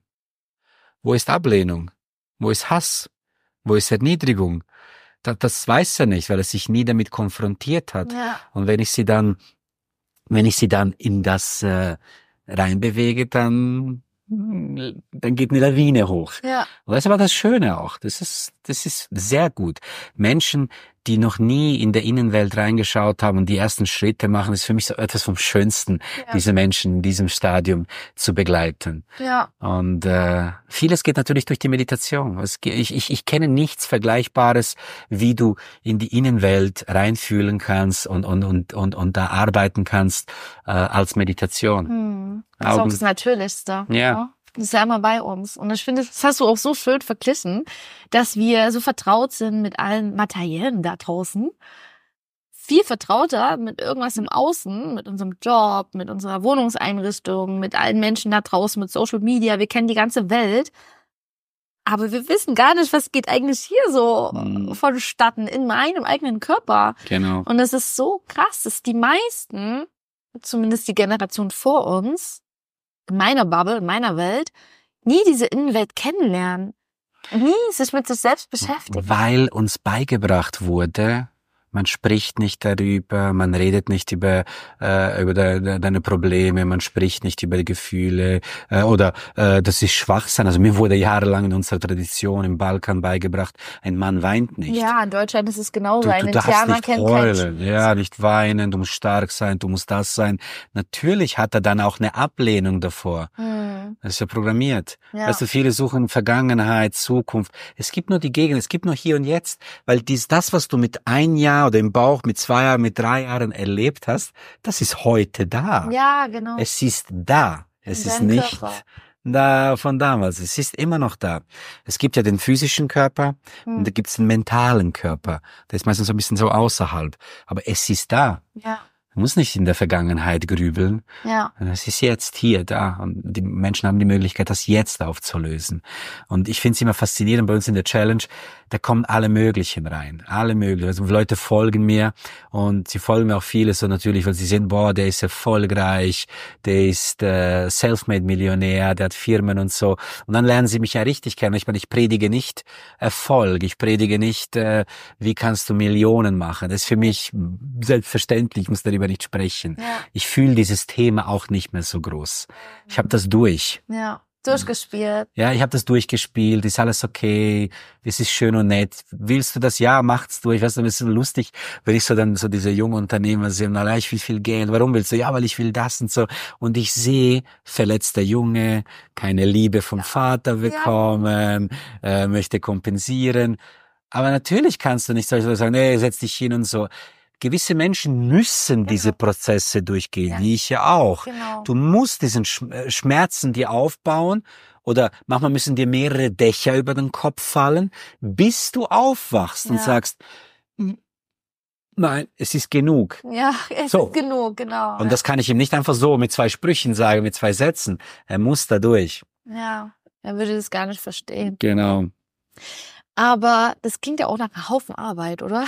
Wo ist Ablehnung? Wo ist Hass? Wo ist Erniedrigung? Das, das weiß er nicht, weil er sich nie damit konfrontiert hat. Ja. Und wenn ich sie dann Wenn ich sie dann in das äh, reinbewege, dann dann geht eine Lawine hoch. Ja. Und das ist aber das Schöne auch. Das ist das ist sehr gut. Menschen, die noch nie in der Innenwelt reingeschaut haben und die ersten Schritte machen, ist für mich so etwas vom Schönsten, ja. diese Menschen in diesem Stadium zu begleiten. Ja. Und äh, vieles geht natürlich durch die Meditation. Ich, ich, ich kenne nichts Vergleichbares, wie du in die Innenwelt reinfühlen kannst und und und und, und da arbeiten kannst äh, als Meditation. Hm. Das ist auch das Natürlichste. Ja. ja. Das ist ja immer bei uns. Und ich finde, das hast du auch so schön verglichen, dass wir so vertraut sind mit allen Materiellen da draußen. Viel vertrauter mit irgendwas im Außen, mit unserem Job, mit unserer Wohnungseinrichtung, mit allen Menschen da draußen, mit Social Media. Wir kennen die ganze Welt. Aber wir wissen gar nicht, was geht eigentlich hier so hm. vonstatten in meinem eigenen Körper. Genau. Und es ist so krass, dass die meisten, zumindest die Generation vor uns, in meiner Bubble, in meiner Welt, nie diese Innenwelt kennenlernen. Nie sich mit sich selbst beschäftigen. Weil uns beigebracht wurde, man spricht nicht darüber, man redet nicht über äh, über de, de, deine Probleme, man spricht nicht über die Gefühle äh, oder äh, das ist Schwachsinn. Also mir wurde jahrelang in unserer Tradition im Balkan beigebracht, ein Mann weint nicht. Ja, in Deutschland ist es genauso. Du, ein du darfst Indianer nicht kennt heulen, kein ja, nicht weinen, du musst stark sein, du musst das sein. Natürlich hat er dann auch eine Ablehnung davor. Hm. Das ist ja programmiert. Ja. Weißt du, viele suchen Vergangenheit, Zukunft. Es gibt nur die Gegend, es gibt nur hier und jetzt, weil dies, das, was du mit ein Jahr oder im Bauch mit zwei Jahren, mit drei Jahren erlebt hast, das ist heute da. Ja, genau. Es ist da. Es In ist deinem nicht Körper. da von damals. Es ist immer noch da. Es gibt ja den physischen Körper hm. und da gibt's den mentalen Körper. Der ist meistens so ein bisschen so außerhalb. Aber es ist da. Ja. Man muss nicht in der Vergangenheit grübeln. Ja. Es ist jetzt hier, da. Und die Menschen haben die Möglichkeit, das jetzt aufzulösen. Und ich finde es immer faszinierend bei uns in der Challenge, da kommen alle möglichen rein. Alle möglichen. Also Leute folgen mir und sie folgen mir auch viele so natürlich, weil sie sehen, boah, der ist erfolgreich, der ist äh, Selfmade-Millionär, der hat Firmen und so. Und dann lernen sie mich ja richtig kennen. Ich meine, ich predige nicht Erfolg. Ich predige nicht, äh, wie kannst du Millionen machen. Das ist für mich selbstverständlich. Ich muss darüber nicht sprechen. Ja. Ich fühle dieses Thema auch nicht mehr so groß. Ich habe das durch. Ja, durchgespielt. Ja, ich habe das durchgespielt. Ist alles okay. Es ist schön und nett. Willst du das? Ja, macht's durch. Weißt du, es ist so lustig, wenn ich so dann so diese jungen Unternehmer sehe, na, ich will viel Geld. Warum willst du? Ja, weil ich will das und so. Und ich sehe, verletzter Junge, keine Liebe vom ja. Vater bekommen, ja. äh, möchte kompensieren. Aber natürlich kannst du nicht so sagen, nee, setz dich hin und so. Gewisse Menschen müssen genau. diese Prozesse durchgehen, ja. wie ich ja auch. Genau. Du musst diesen Schmerzen dir aufbauen oder manchmal müssen dir mehrere Dächer über den Kopf fallen, bis du aufwachst ja. und sagst, nein, es ist genug. Ja, es so. ist genug, genau. Und das kann ich ihm nicht einfach so mit zwei Sprüchen sagen, mit zwei Sätzen. Er muss da durch. Ja, er würde das gar nicht verstehen. Genau. Aber das klingt ja auch nach einem Haufen Arbeit, oder?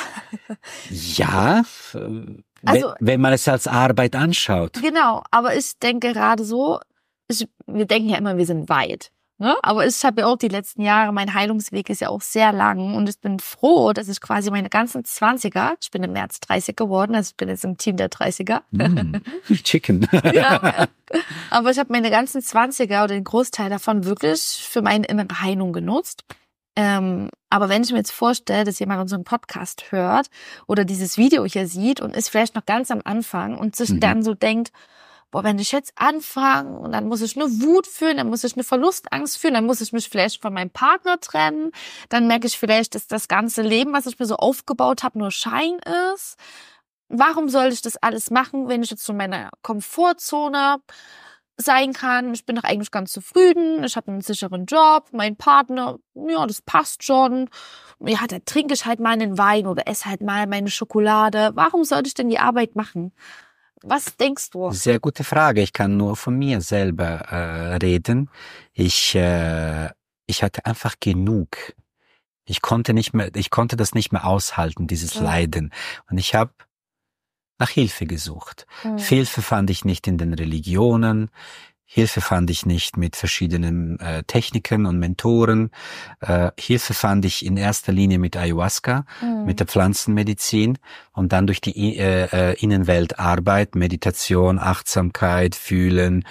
Ja, also, wenn man es als Arbeit anschaut. Genau, aber ich denke gerade so, ich, wir denken ja immer, wir sind weit. Ne? Aber ich habe ja auch die letzten Jahre, mein Heilungsweg ist ja auch sehr lang und ich bin froh, dass ich quasi meine ganzen Zwanziger, ich bin im März dreißig geworden, also ich bin jetzt im Team der dreißiger. Mm, Chicken. Ja, aber ich habe meine ganzen Zwanziger oder den Großteil davon wirklich für meine innere Heilung genutzt. Ähm, aber wenn ich mir jetzt vorstelle, dass jemand unseren Podcast hört oder dieses Video hier sieht und ist vielleicht noch ganz am Anfang und sich mhm. dann so denkt, boah, wenn ich jetzt anfange und dann muss ich eine Wut fühlen, dann muss ich eine Verlustangst fühlen, dann muss ich mich vielleicht von meinem Partner trennen, dann merke ich vielleicht, dass das ganze Leben, was ich mir so aufgebaut habe, nur Schein ist. Warum soll ich das alles machen, wenn ich jetzt so in meiner Komfortzone sein kann? Ich bin doch eigentlich ganz zufrieden, ich habe einen sicheren Job, mein Partner, ja, das passt schon. Ja, da trinke ich halt mal einen Wein oder esse halt mal meine Schokolade. Warum sollte ich denn die Arbeit machen? Was denkst du? Sehr gute Frage. Ich kann nur von mir selber äh, reden. Ich äh, ich hatte einfach genug. Ich konnte nicht mehr, ich konnte das nicht mehr aushalten, dieses ja. Leiden. Und ich habe nach Hilfe gesucht. Mhm. Hilfe fand ich nicht in den Religionen. Hilfe fand ich nicht mit verschiedenen äh, Techniken und Mentoren. Äh, Hilfe fand ich in erster Linie mit Ayahuasca, mhm. mit der Pflanzenmedizin und dann durch die äh, Innenwelt Arbeit, Meditation, Achtsamkeit, Fühlen.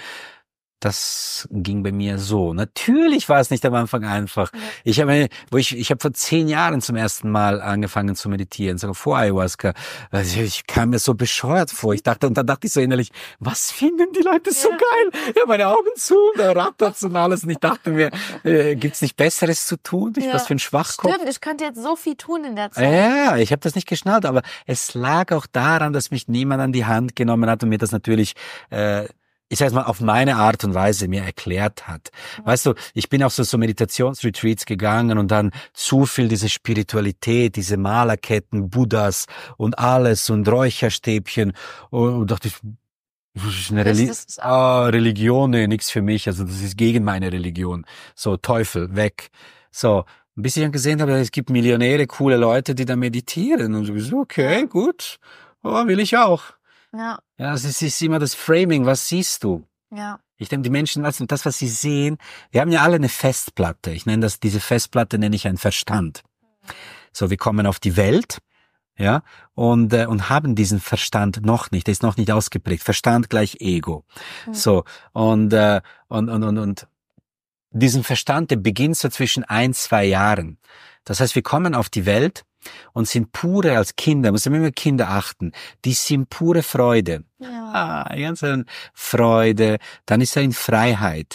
Das ging bei mir so. Natürlich war es nicht am Anfang einfach. Ja. Ich habe, wo ich, ich habe vor zehn Jahren zum ersten Mal angefangen zu meditieren, sogar vor Ayahuasca. Also ich kam mir so bescheuert vor. Ich dachte, und dann dachte ich so innerlich, was finden die Leute so ja. geil? Ja, meine Augen zu, da rattert's und alles. Und ich dachte mir, äh, gibt's nicht Besseres zu tun? Ich, ja. Was für ein Schwachkopf. Stimmt, ich könnte jetzt so viel tun in der Zeit. Ja, ich habe das nicht geschnallt, aber es lag auch daran, dass mich niemand an die Hand genommen hat und mir das natürlich äh, ich sag mal, auf meine Art und Weise mir erklärt hat. Mhm. Weißt du, ich bin auf so, so Meditationsretreats gegangen und dann zu viel diese Spiritualität, diese Malerketten, Buddhas und alles und Räucherstäbchen und dachte ich, das ist eine Reli- das ist ah, Religion, nee, nix für mich, also das ist gegen meine Religion. So, Teufel, weg. So, bis ich dann gesehen habe, es gibt Millionäre, coole Leute, die da meditieren und so, okay, gut, oh, will ich auch. Ja. Ja, es ist immer das Framing, was siehst du? Ja. Ich denke, die Menschen, das, was sie sehen, wir haben ja alle eine Festplatte. Ich nenne das, diese Festplatte nenne ich einen Verstand. So, wir kommen auf die Welt, ja, und, äh, und haben diesen Verstand noch nicht, der ist noch nicht ausgeprägt. Verstand gleich Ego. Mhm. So, und, äh, und, und, und, und, diesen Verstand, der beginnt so zwischen ein, zwei Jahren. Das heißt, wir kommen auf die Welt und sind pure als Kinder, muss man immer Kinder achten, die sind pure Freude. Ja. Ah, ganz Freude, dann ist er in Freiheit.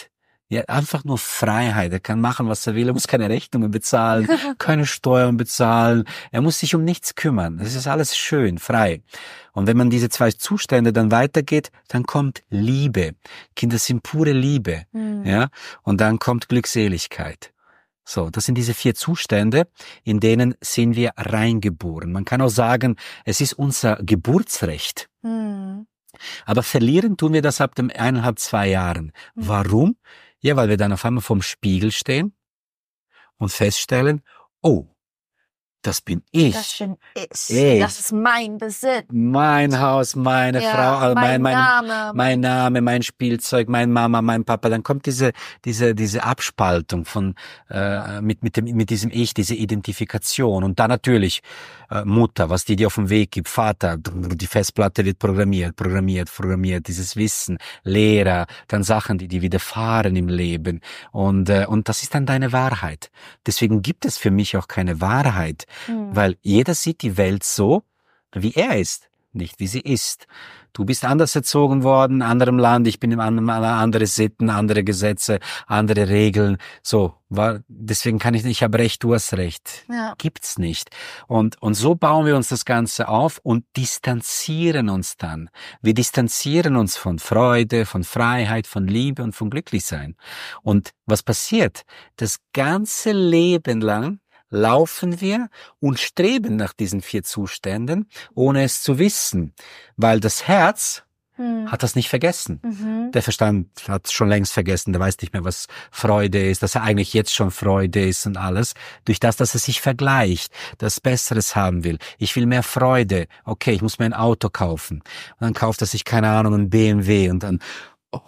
Ja, einfach nur Freiheit. Er kann machen, was er will. Er muss keine Rechnungen bezahlen, keine Steuern bezahlen. Er muss sich um nichts kümmern. Das ist alles schön, frei. Und wenn man diese zwei Zustände dann weitergeht, dann kommt Liebe. Kinder sind pure Liebe. Mhm. Ja. Und dann kommt Glückseligkeit. So, das sind diese vier Zustände, in denen sind wir reingeboren. Man kann auch sagen, es ist unser Geburtsrecht. Mhm. Aber verlieren tun wir das ab dem eineinhalb, zwei Jahren. Mhm. Warum? Ja, weil wir dann auf einmal vorm Spiegel stehen und feststellen, oh, das bin ich. Das bin ich. ich. Das ist mein Besitz. Mein Haus, meine ja, Frau, also mein, mein, mein Name. Mein Name, mein Spielzeug, mein Mama, mein Papa. Dann kommt diese, diese, diese Abspaltung von, äh, mit, mit dem, mit diesem Ich, diese Identifikation. Und dann natürlich, äh, Mutter, was die dir auf den Weg gibt, Vater, die Festplatte wird programmiert, programmiert, programmiert, dieses Wissen, Lehrer, dann Sachen, die dir widerfahren im Leben. Und, äh, und das ist dann deine Wahrheit. Deswegen gibt es für mich auch keine Wahrheit. Hm. Weil jeder sieht die Welt so, wie er ist, nicht wie sie ist. Du bist anders erzogen worden, in anderem Land, ich bin in einem andere Sitten, andere Gesetze, andere Regeln. So, war, deswegen kann ich nicht, ich habe Recht, du hast Recht. Ja. Gibt's nicht. Und, und so bauen wir uns das Ganze auf und distanzieren uns dann. Wir distanzieren uns von Freude, von Freiheit, von Liebe und von Glücklichsein. Und was passiert? Das ganze Leben lang laufen wir und streben nach diesen vier Zuständen, ohne es zu wissen, weil das Herz hm. hat das nicht vergessen. Mhm. Der Verstand hat es schon längst vergessen, der weiß nicht mehr, was Freude ist, dass er eigentlich jetzt schon Freude ist und alles, durch das, dass er sich vergleicht, das Besseres haben will. Ich will mehr Freude, okay, ich muss mir ein Auto kaufen. Und dann kauft er sich, keine Ahnung, ein B M W und dann, oh,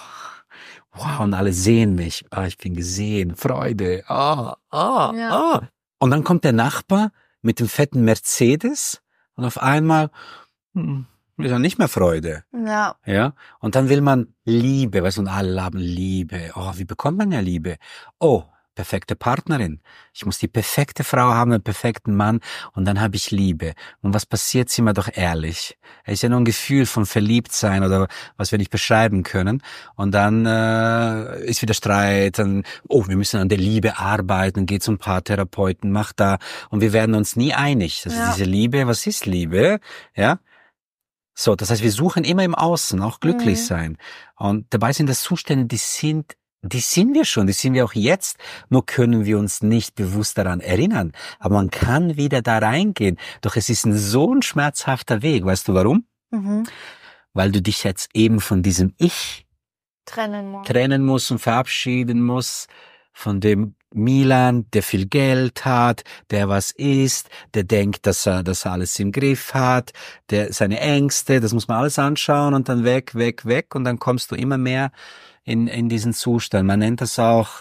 wow, und alle sehen mich. Ah, ich bin gesehen. Freude. Ah, ah, ja. ah. Und dann kommt der Nachbar mit dem fetten Mercedes und auf einmal hm, ist ja nicht mehr Freude. Ja. Ja. Und dann will man Liebe, weißt du, und alle haben Liebe. Oh, wie bekommt man ja Liebe? Oh, perfekte Partnerin. Ich muss die perfekte Frau haben, einen perfekten Mann und dann habe ich Liebe. Und was passiert, sind wir doch ehrlich. Es ist ja nur ein Gefühl von Verliebtsein oder was wir nicht beschreiben können. Und dann äh, ist wieder Streit. Dann, oh, wir müssen an der Liebe arbeiten, geh zum Paartherapeuten, mach da. Und wir werden uns nie einig. Das ja. ist diese Liebe. Was ist Liebe? Ja. So, das heißt, wir suchen immer im Außen, auch glücklich mhm. sein. Und dabei sind das Zustände, die sind Die sind wir schon, die sind wir auch jetzt, nur können wir uns nicht bewusst daran erinnern. Aber man kann wieder da reingehen. Doch es ist ein so ein schmerzhafter Weg. Weißt du warum? Mhm. Weil du dich jetzt eben von diesem Ich trennen musst, trennen musst und verabschieden musst. Von dem Milan, der viel Geld hat, der was isst, der denkt, dass er das alles im Griff hat, der seine Ängste, das muss man alles anschauen und dann weg, weg, weg. Und dann kommst du immer mehr in in diesen Zustand. Man nennt das auch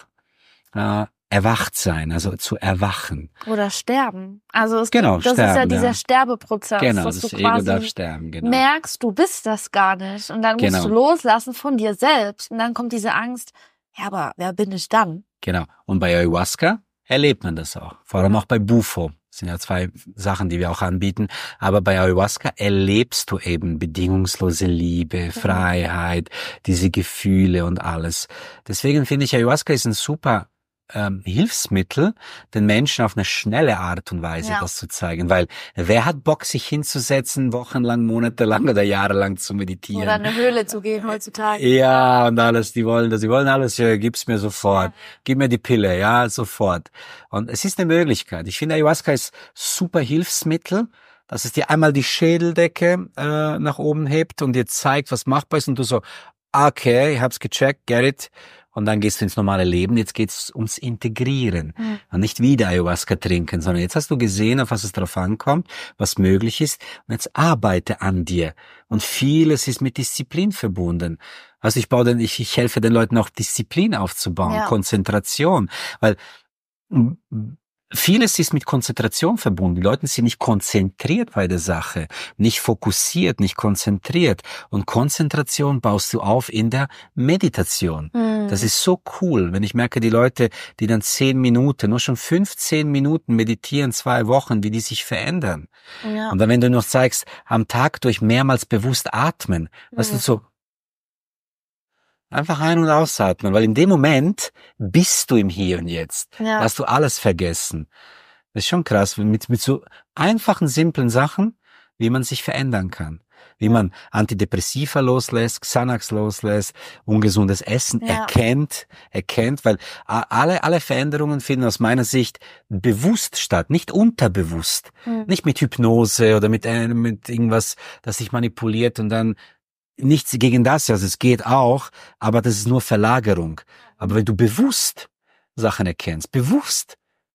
äh, erwacht sein, also zu erwachen. Oder sterben. Also es genau, gibt, das sterben, ist ja dieser ja. Sterbeprozess, genau, dass das du Ego quasi darf sterben, genau. merkst, du bist das gar nicht. Und dann musst genau. du loslassen von dir selbst. Und dann kommt diese Angst, ja, aber wer bin ich dann? Genau. Und bei Ayahuasca erlebt man das auch. Vor allem auch bei Bufo. Das sind ja zwei Sachen, die wir auch anbieten. Aber bei Ayahuasca erlebst du eben bedingungslose Liebe, Freiheit, diese Gefühle und alles. Deswegen finde ich, Ayahuasca ist ein super ähm, Hilfsmittel, den Menschen auf eine schnelle Art und Weise ja. das zu zeigen. Weil wer hat Bock, sich hinzusetzen, wochenlang, monatelang oder jahrelang zu meditieren? Oder in eine Höhle zu gehen heutzutage. Ja, und alles, die wollen das, die wollen alles, ja, gib's mir sofort. Ja. Gib mir die Pille, ja, sofort. Und es ist eine Möglichkeit. Ich finde, Ayahuasca ist super Hilfsmittel, dass es dir einmal die Schädeldecke äh, nach oben hebt und dir zeigt, was machbar ist und du so, okay, ich hab's gecheckt, get it. Und dann gehst du ins normale Leben, jetzt geht's ums Integrieren. Mhm. Und nicht wieder Ayahuasca trinken, sondern jetzt hast du gesehen, auf was es drauf ankommt, was möglich ist. Und jetzt arbeite an dir. Und vieles ist mit Disziplin verbunden. Also ich baue den, ich, ich helfe den Leuten auch Disziplin aufzubauen, ja. Konzentration. Weil vieles ist mit Konzentration verbunden. Die Leute sind nicht konzentriert bei der Sache, nicht fokussiert, nicht konzentriert. Und Konzentration baust du auf in der Meditation. Mhm. Das ist so cool, wenn ich merke, die Leute, die dann zehn Minuten, nur schon fünfzehn Minuten meditieren, zwei Wochen, wie die sich verändern. Ja. Und dann, wenn du noch zeigst, am Tag durch mehrmals bewusst atmen, mhm. weißt du, so, Einfach ein- und ausatmen, weil in dem Moment bist du im Hier und Jetzt. Ja. Da hast du alles vergessen. Das ist schon krass, mit, mit so einfachen, simplen Sachen, wie man sich verändern kann. Wie man Antidepressiva loslässt, Xanax loslässt, ungesundes Essen Ja. erkennt, erkennt, weil alle, alle Veränderungen finden aus meiner Sicht bewusst statt, nicht unterbewusst. Hm. Nicht mit Hypnose oder mit, äh, mit irgendwas, das sich manipuliert und dann nichts gegen das, also es geht auch, aber das ist nur Verlagerung. Aber wenn du bewusst Sachen erkennst, bewusst,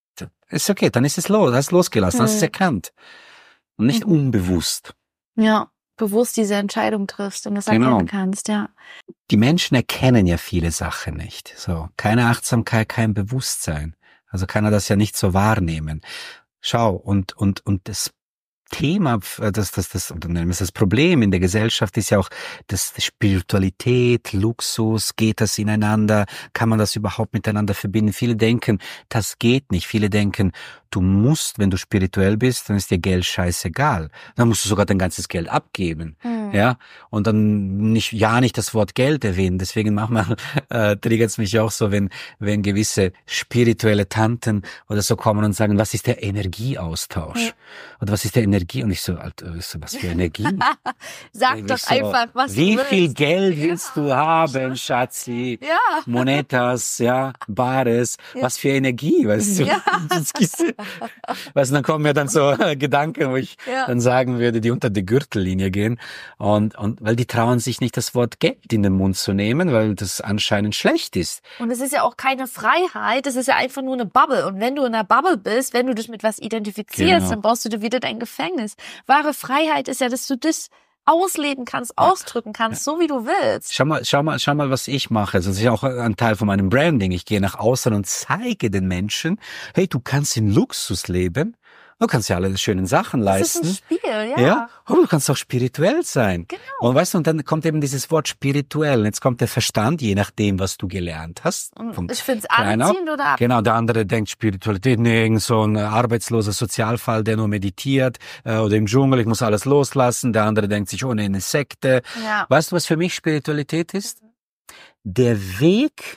ist okay, dann ist es los, hast losgelassen, Hm. hast es erkannt. Und nicht Mhm. unbewusst. Ja, bewusst diese Entscheidung triffst und das Genau. erkennen kannst, ja. Die Menschen erkennen ja viele Sachen nicht. So, keine Achtsamkeit, kein Bewusstsein. Also kann er das ja nicht so wahrnehmen. Schau, und, und, und das Thema, das, das, das, oder nennen wir es das Problem in der Gesellschaft ist ja auch, das Spiritualität, Luxus, geht das ineinander? Kann man das überhaupt miteinander verbinden? Viele denken, das geht nicht. Viele denken, du musst, wenn du spirituell bist, dann ist dir Geld scheißegal. Dann musst du sogar dein ganzes Geld abgeben. Hm. Ja, und dann nicht, ja, nicht das Wort Geld erwähnen. Deswegen manchmal äh, triggert es mich auch so, wenn, wenn gewisse spirituelle Tanten oder so kommen und sagen, was ist der Energieaustausch? Hm. Oder was ist der Energie? Und ich so, Alter, was für Energie? Sag Ich doch so, einfach, was wie du willst. viel Geld willst du haben, Schatzi? Ja. Monetas, ja, Bares, Ja. was für Energie, weißt du? Ja. Das ist- Weißt du, dann kommen mir dann so äh, Gedanken, wo ich Ja. dann sagen würde, die unter die Gürtellinie gehen. Und, und weil die trauen sich nicht, das Wort Geld in den Mund zu nehmen, weil das anscheinend schlecht ist. Und es ist ja auch keine Freiheit, es ist ja einfach nur eine Bubble. Und wenn du in einer Bubble bist, wenn du dich mit was identifizierst, Genau. dann brauchst du dir wieder dein Gefängnis. Wahre Freiheit ist ja, dass du das ausleben kannst, ausdrücken kannst, so wie du willst. Schau mal, schau mal, schau mal, was ich mache. Also das ist ja auch ein Teil von meinem Branding. Ich gehe nach außen und zeige den Menschen, hey, du kannst in Luxus leben. Du kannst ja alle schönen Sachen Das leisten. ist ein Spiel, ja. Ja, aber du kannst auch spirituell sein. Genau. Und weißt du, und dann kommt eben dieses Wort spirituell. Und jetzt kommt der Verstand, je nachdem, was du gelernt hast. Vom Und ich finde es Klein auf. anziehend oder ab. Genau, der andere denkt Spiritualität, nee, irgend so ein arbeitsloser Sozialfall, der nur meditiert, äh, oder im Dschungel, ich muss alles loslassen. Der andere denkt sich, oh, nee, eine Sekte. Ja. Weißt du, was für mich Spiritualität ist? Der Weg,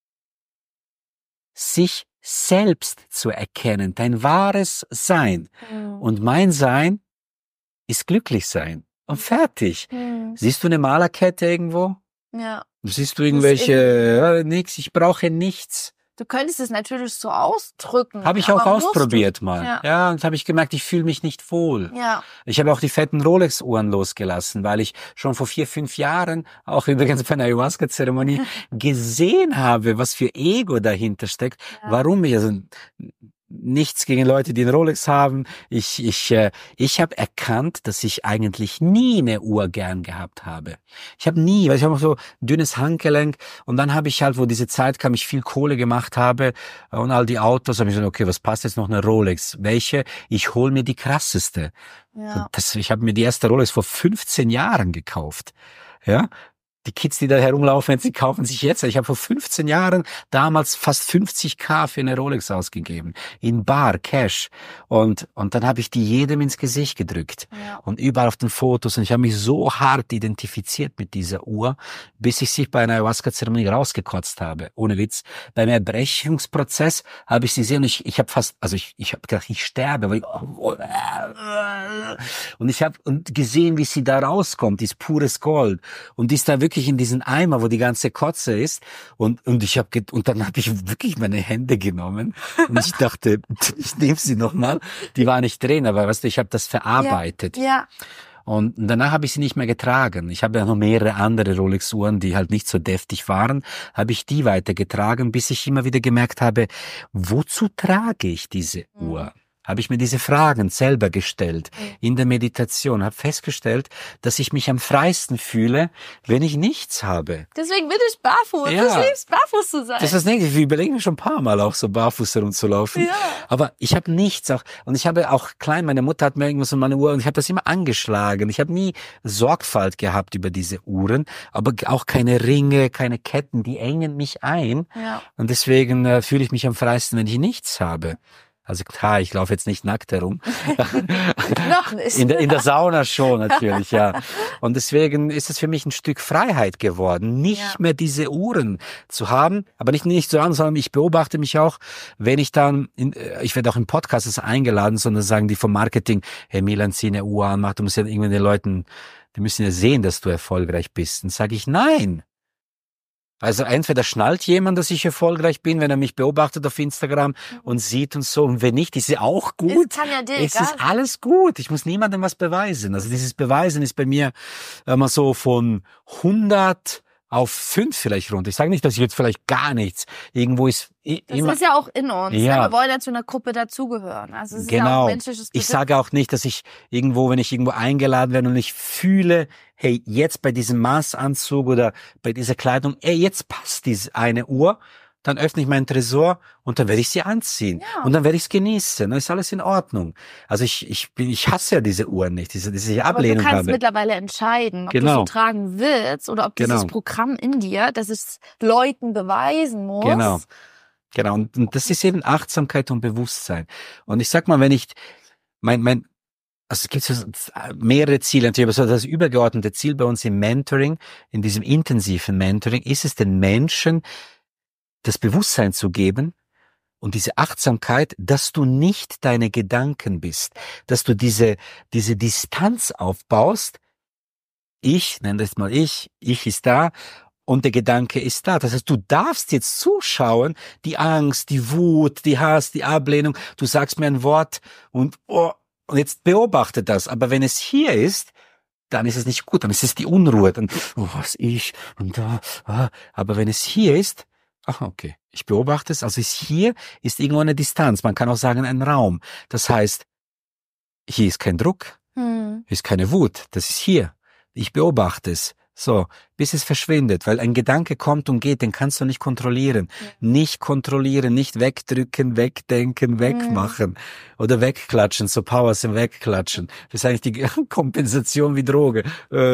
sich selbst zu erkennen, dein wahres Sein. Hm. Und mein Sein ist glücklich sein. Und fertig. Hm. Siehst du eine Malerkette irgendwo? Ja. Siehst du irgendwelche, ja, nix, ich brauche nichts. Du könntest es natürlich so ausdrücken. Habe ich auch aber musst ausprobiert mal. Ja. Ja, und habe ich gemerkt, ich fühle mich nicht wohl. du. Ja. Ich habe auch die fetten Rolex-Uhren losgelassen, weil ich schon vor vier, fünf Jahren, auch übrigens bei einer Ayahuasca-Zeremonie, gesehen habe, was für Ego dahinter steckt. Ja. Warum ich, also nichts gegen Leute, die einen Rolex haben. Ich, ich, äh, ich habe erkannt, dass ich eigentlich nie eine Uhr gern gehabt habe. Ich habe nie, weil ich habe so dünnes Handgelenk und dann habe ich halt, wo diese Zeit kam, ich viel Kohle gemacht habe äh, und all die Autos, habe ich gesagt, okay, was passt jetzt noch eine Rolex? Welche? Ich hol mir die krasseste. Ja. Das, ich habe mir die erste Rolex vor fünfzehn Jahren gekauft. Ja, die Kids, die da herumlaufen, sie kaufen sich jetzt. Ich habe vor fünfzehn Jahren damals fast fünfzigtausend für eine Rolex ausgegeben. In bar, Cash. Und, und dann habe ich die jedem ins Gesicht gedrückt. Ja. Und überall auf den Fotos. Und ich habe mich so hart identifiziert mit dieser Uhr, bis ich sie bei einer Ayahuasca-Zeremonie rausgekotzt habe. Ohne Witz. Beim Erbrechungsprozess habe ich sie gesehen und ich, ich habe fast, also ich, ich habe gedacht, ich sterbe. Weil ich, und ich habe und gesehen, wie sie da rauskommt. Die ist pures Gold. Und die ist da wirklich in diesen Eimer, wo die ganze Kotze ist. Und, und ich habe, und dann habe ich wirklich meine Hände genommen. Und ich dachte, ich nehme sie nochmal. Die war nicht drin, aber weißt du, ich habe das verarbeitet. Ja. Und danach habe ich sie nicht mehr getragen. Ich habe ja noch mehrere andere Rolex-Uhren, die halt nicht so deftig waren, habe ich die weitergetragen, bis ich immer wieder gemerkt habe, wozu trage ich diese Uhr? Habe ich mir diese Fragen selber gestellt in der Meditation, habe festgestellt, dass ich mich am freisten fühle, wenn ich nichts habe. Deswegen bin ich barfuß. Ja. Ich lieb's, barfuß zu sein. Das ist das Nächste. Wir überlegen schon ein paar Mal auch so barfuß herumzulaufen. Ja. Aber ich habe nichts auch. Und ich habe auch klein, meine Mutter hat mir irgendwas in meine Uhr und ich habe das immer angeschlagen. Ich habe nie Sorgfalt gehabt über diese Uhren, aber auch keine Ringe, keine Ketten, die engen mich ein. Ja. Und deswegen äh, fühle ich mich am freisten, wenn ich nichts habe. Also klar, ich laufe jetzt nicht nackt herum. Noch nicht. In der, in der Sauna schon natürlich, ja. Und deswegen ist es für mich ein Stück Freiheit geworden, nicht Ja. mehr diese Uhren zu haben, aber nicht nicht so an, sondern ich beobachte mich auch, wenn ich dann, in, ich werde auch in Podcasts eingeladen, sondern sagen die vom Marketing, hey Milan, zieh eine Uhr an, mach, du musst ja irgendwie den Leuten, die müssen ja sehen, dass du erfolgreich bist. Dann sage ich, nein. Also entweder schnallt jemand, dass ich erfolgreich bin, wenn er mich beobachtet auf Instagram und sieht und so. Und wenn nicht, ist es auch gut. Es kann ja dir Es egal ist alles gut. Ich muss niemandem was beweisen. Also dieses Beweisen ist bei mir immer so von hundert auf fünf vielleicht runter. Ich sage nicht, dass ich jetzt vielleicht gar nichts. Irgendwo ist i- Das immer... ist ja auch in uns. Ja. Ne? Wir wollen ja zu einer Gruppe dazugehören. Also es ist ja auch Genau. ein menschliches Ich Bedürfnis. sage auch nicht, dass ich irgendwo, wenn ich irgendwo eingeladen werde und ich fühle, hey, jetzt bei diesem Maßanzug oder bei dieser Kleidung, ey, jetzt passt diese eine Uhr, dann öffne ich meinen Tresor und dann werde ich sie anziehen. Ja. Und dann werde ich es genießen. Dann ist alles in Ordnung. Also ich, ich bin, ich hasse ja diese Uhren nicht, diese, diese Aber du Ablehnung kannst habe. mittlerweile entscheiden, ob Genau. du sie tragen willst oder ob dieses Genau. Programm in dir, das es Leuten beweisen muss. Genau. Genau. Und, und das ist eben Achtsamkeit und Bewusstsein. Und ich sag mal, wenn ich, mein, mein, also es gibt so mehrere Ziele, natürlich, aber so das übergeordnete Ziel bei uns im Mentoring, in diesem intensiven Mentoring, ist es den Menschen, das Bewusstsein zu geben und diese Achtsamkeit, dass du nicht deine Gedanken bist, dass du diese, diese Distanz aufbaust. Ich, nenn das mal ich, ich ist da und der Gedanke ist da. Das heißt, du darfst jetzt zuschauen, die Angst, die Wut, die Hass, die Ablehnung. Du sagst mir ein Wort und, oh, und jetzt beobachte das. Aber wenn es hier ist, dann ist es nicht gut, dann ist es die Unruhe. Dann, oh, was ich und da. Ah. Aber wenn es hier ist, ach, okay, ich beobachte es. Also ist hier ist irgendwo eine Distanz. Man kann auch sagen, ein Raum. Das heißt, hier ist kein Druck, Hm. hier ist keine Wut. Das ist hier. Ich beobachte es. So, bis es verschwindet, weil ein Gedanke kommt und geht, den kannst du nicht kontrollieren. Ja. Nicht kontrollieren, nicht wegdrücken, wegdenken, wegmachen oder wegklatschen, so Powers im Wegklatschen. Das ist eigentlich die Kompensation wie Droge.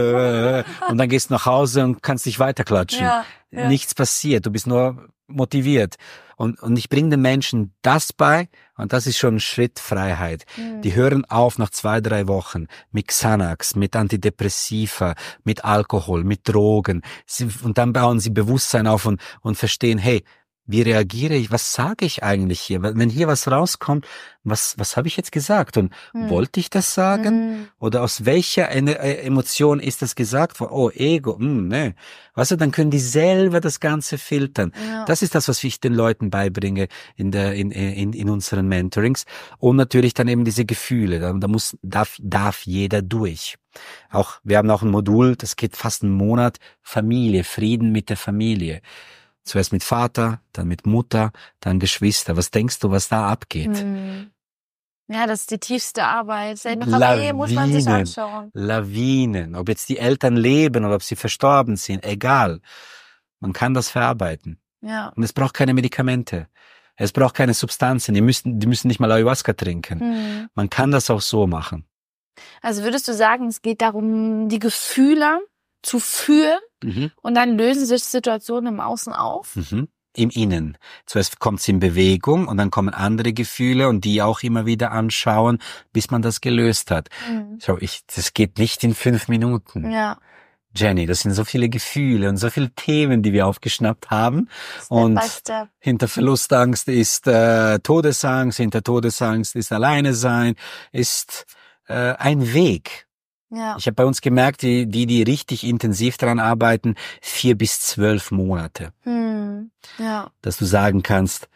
Äh, Und dann gehst du nach Hause und kannst dich weiterklatschen. Ja, ja. Nichts passiert, du bist nur motiviert. Und, und ich bringe den Menschen das bei, und das ist schon ein Schritt Freiheit. Hm. Die hören auf nach zwei, drei Wochen mit Xanax, mit Antidepressiva, mit Alkohol, mit Drogen. Sie, und dann bauen sie Bewusstsein auf und, und verstehen, hey, wie reagiere ich, was sage ich eigentlich hier? Wenn hier was rauskommt, was, was habe ich jetzt gesagt? Und Hm. wollte ich das sagen? Hm. Oder aus welcher Ene- äh, Emotion ist das gesagt worden? Oh, Ego, hm, ne. Weißt du, dann können die selber das Ganze filtern. Ja. Das ist das, was ich den Leuten beibringe in der, in, in, in unseren Mentorings. Und natürlich dann eben diese Gefühle. Da, da muss, darf, darf jeder durch. Auch, wir haben auch ein Modul, das geht fast einen Monat, Familie, Frieden mit der Familie. Zuerst mit Vater, dann mit Mutter, dann Geschwister. Was denkst du, was da abgeht? Hm. Ja, das ist die tiefste Arbeit. Eine Familie muss man sich Lawinen, anschauen. Lawinen. Ob jetzt die Eltern leben oder ob sie verstorben sind, egal. Man kann das verarbeiten. Ja. Und es braucht keine Medikamente. Es braucht keine Substanzen. Die müssen, die müssen nicht mal Ayahuasca trinken. Hm. Man kann das auch so machen. Also würdest du sagen, es geht darum, die Gefühle zu fühlen Mhm. und dann lösen sich Situationen im Außen auf? Mhm. Im Innen. Zuerst kommt es in Bewegung und dann kommen andere Gefühle und die auch immer wieder anschauen, bis man das gelöst hat. Hm. Schau, ich, das geht nicht in fünf Minuten. Ja. Jenny, das sind so viele Gefühle und so viele Themen, die wir aufgeschnappt haben. Step Und by step. hinter Verlustangst ist äh, Todesangst, hinter Todesangst ist Alleine sein, ist äh, ein Weg. Ja. Ich habe bei uns gemerkt, die, die, die richtig intensiv daran arbeiten, vier bis zwölf Monate, Hm. Ja. dass du sagen kannst,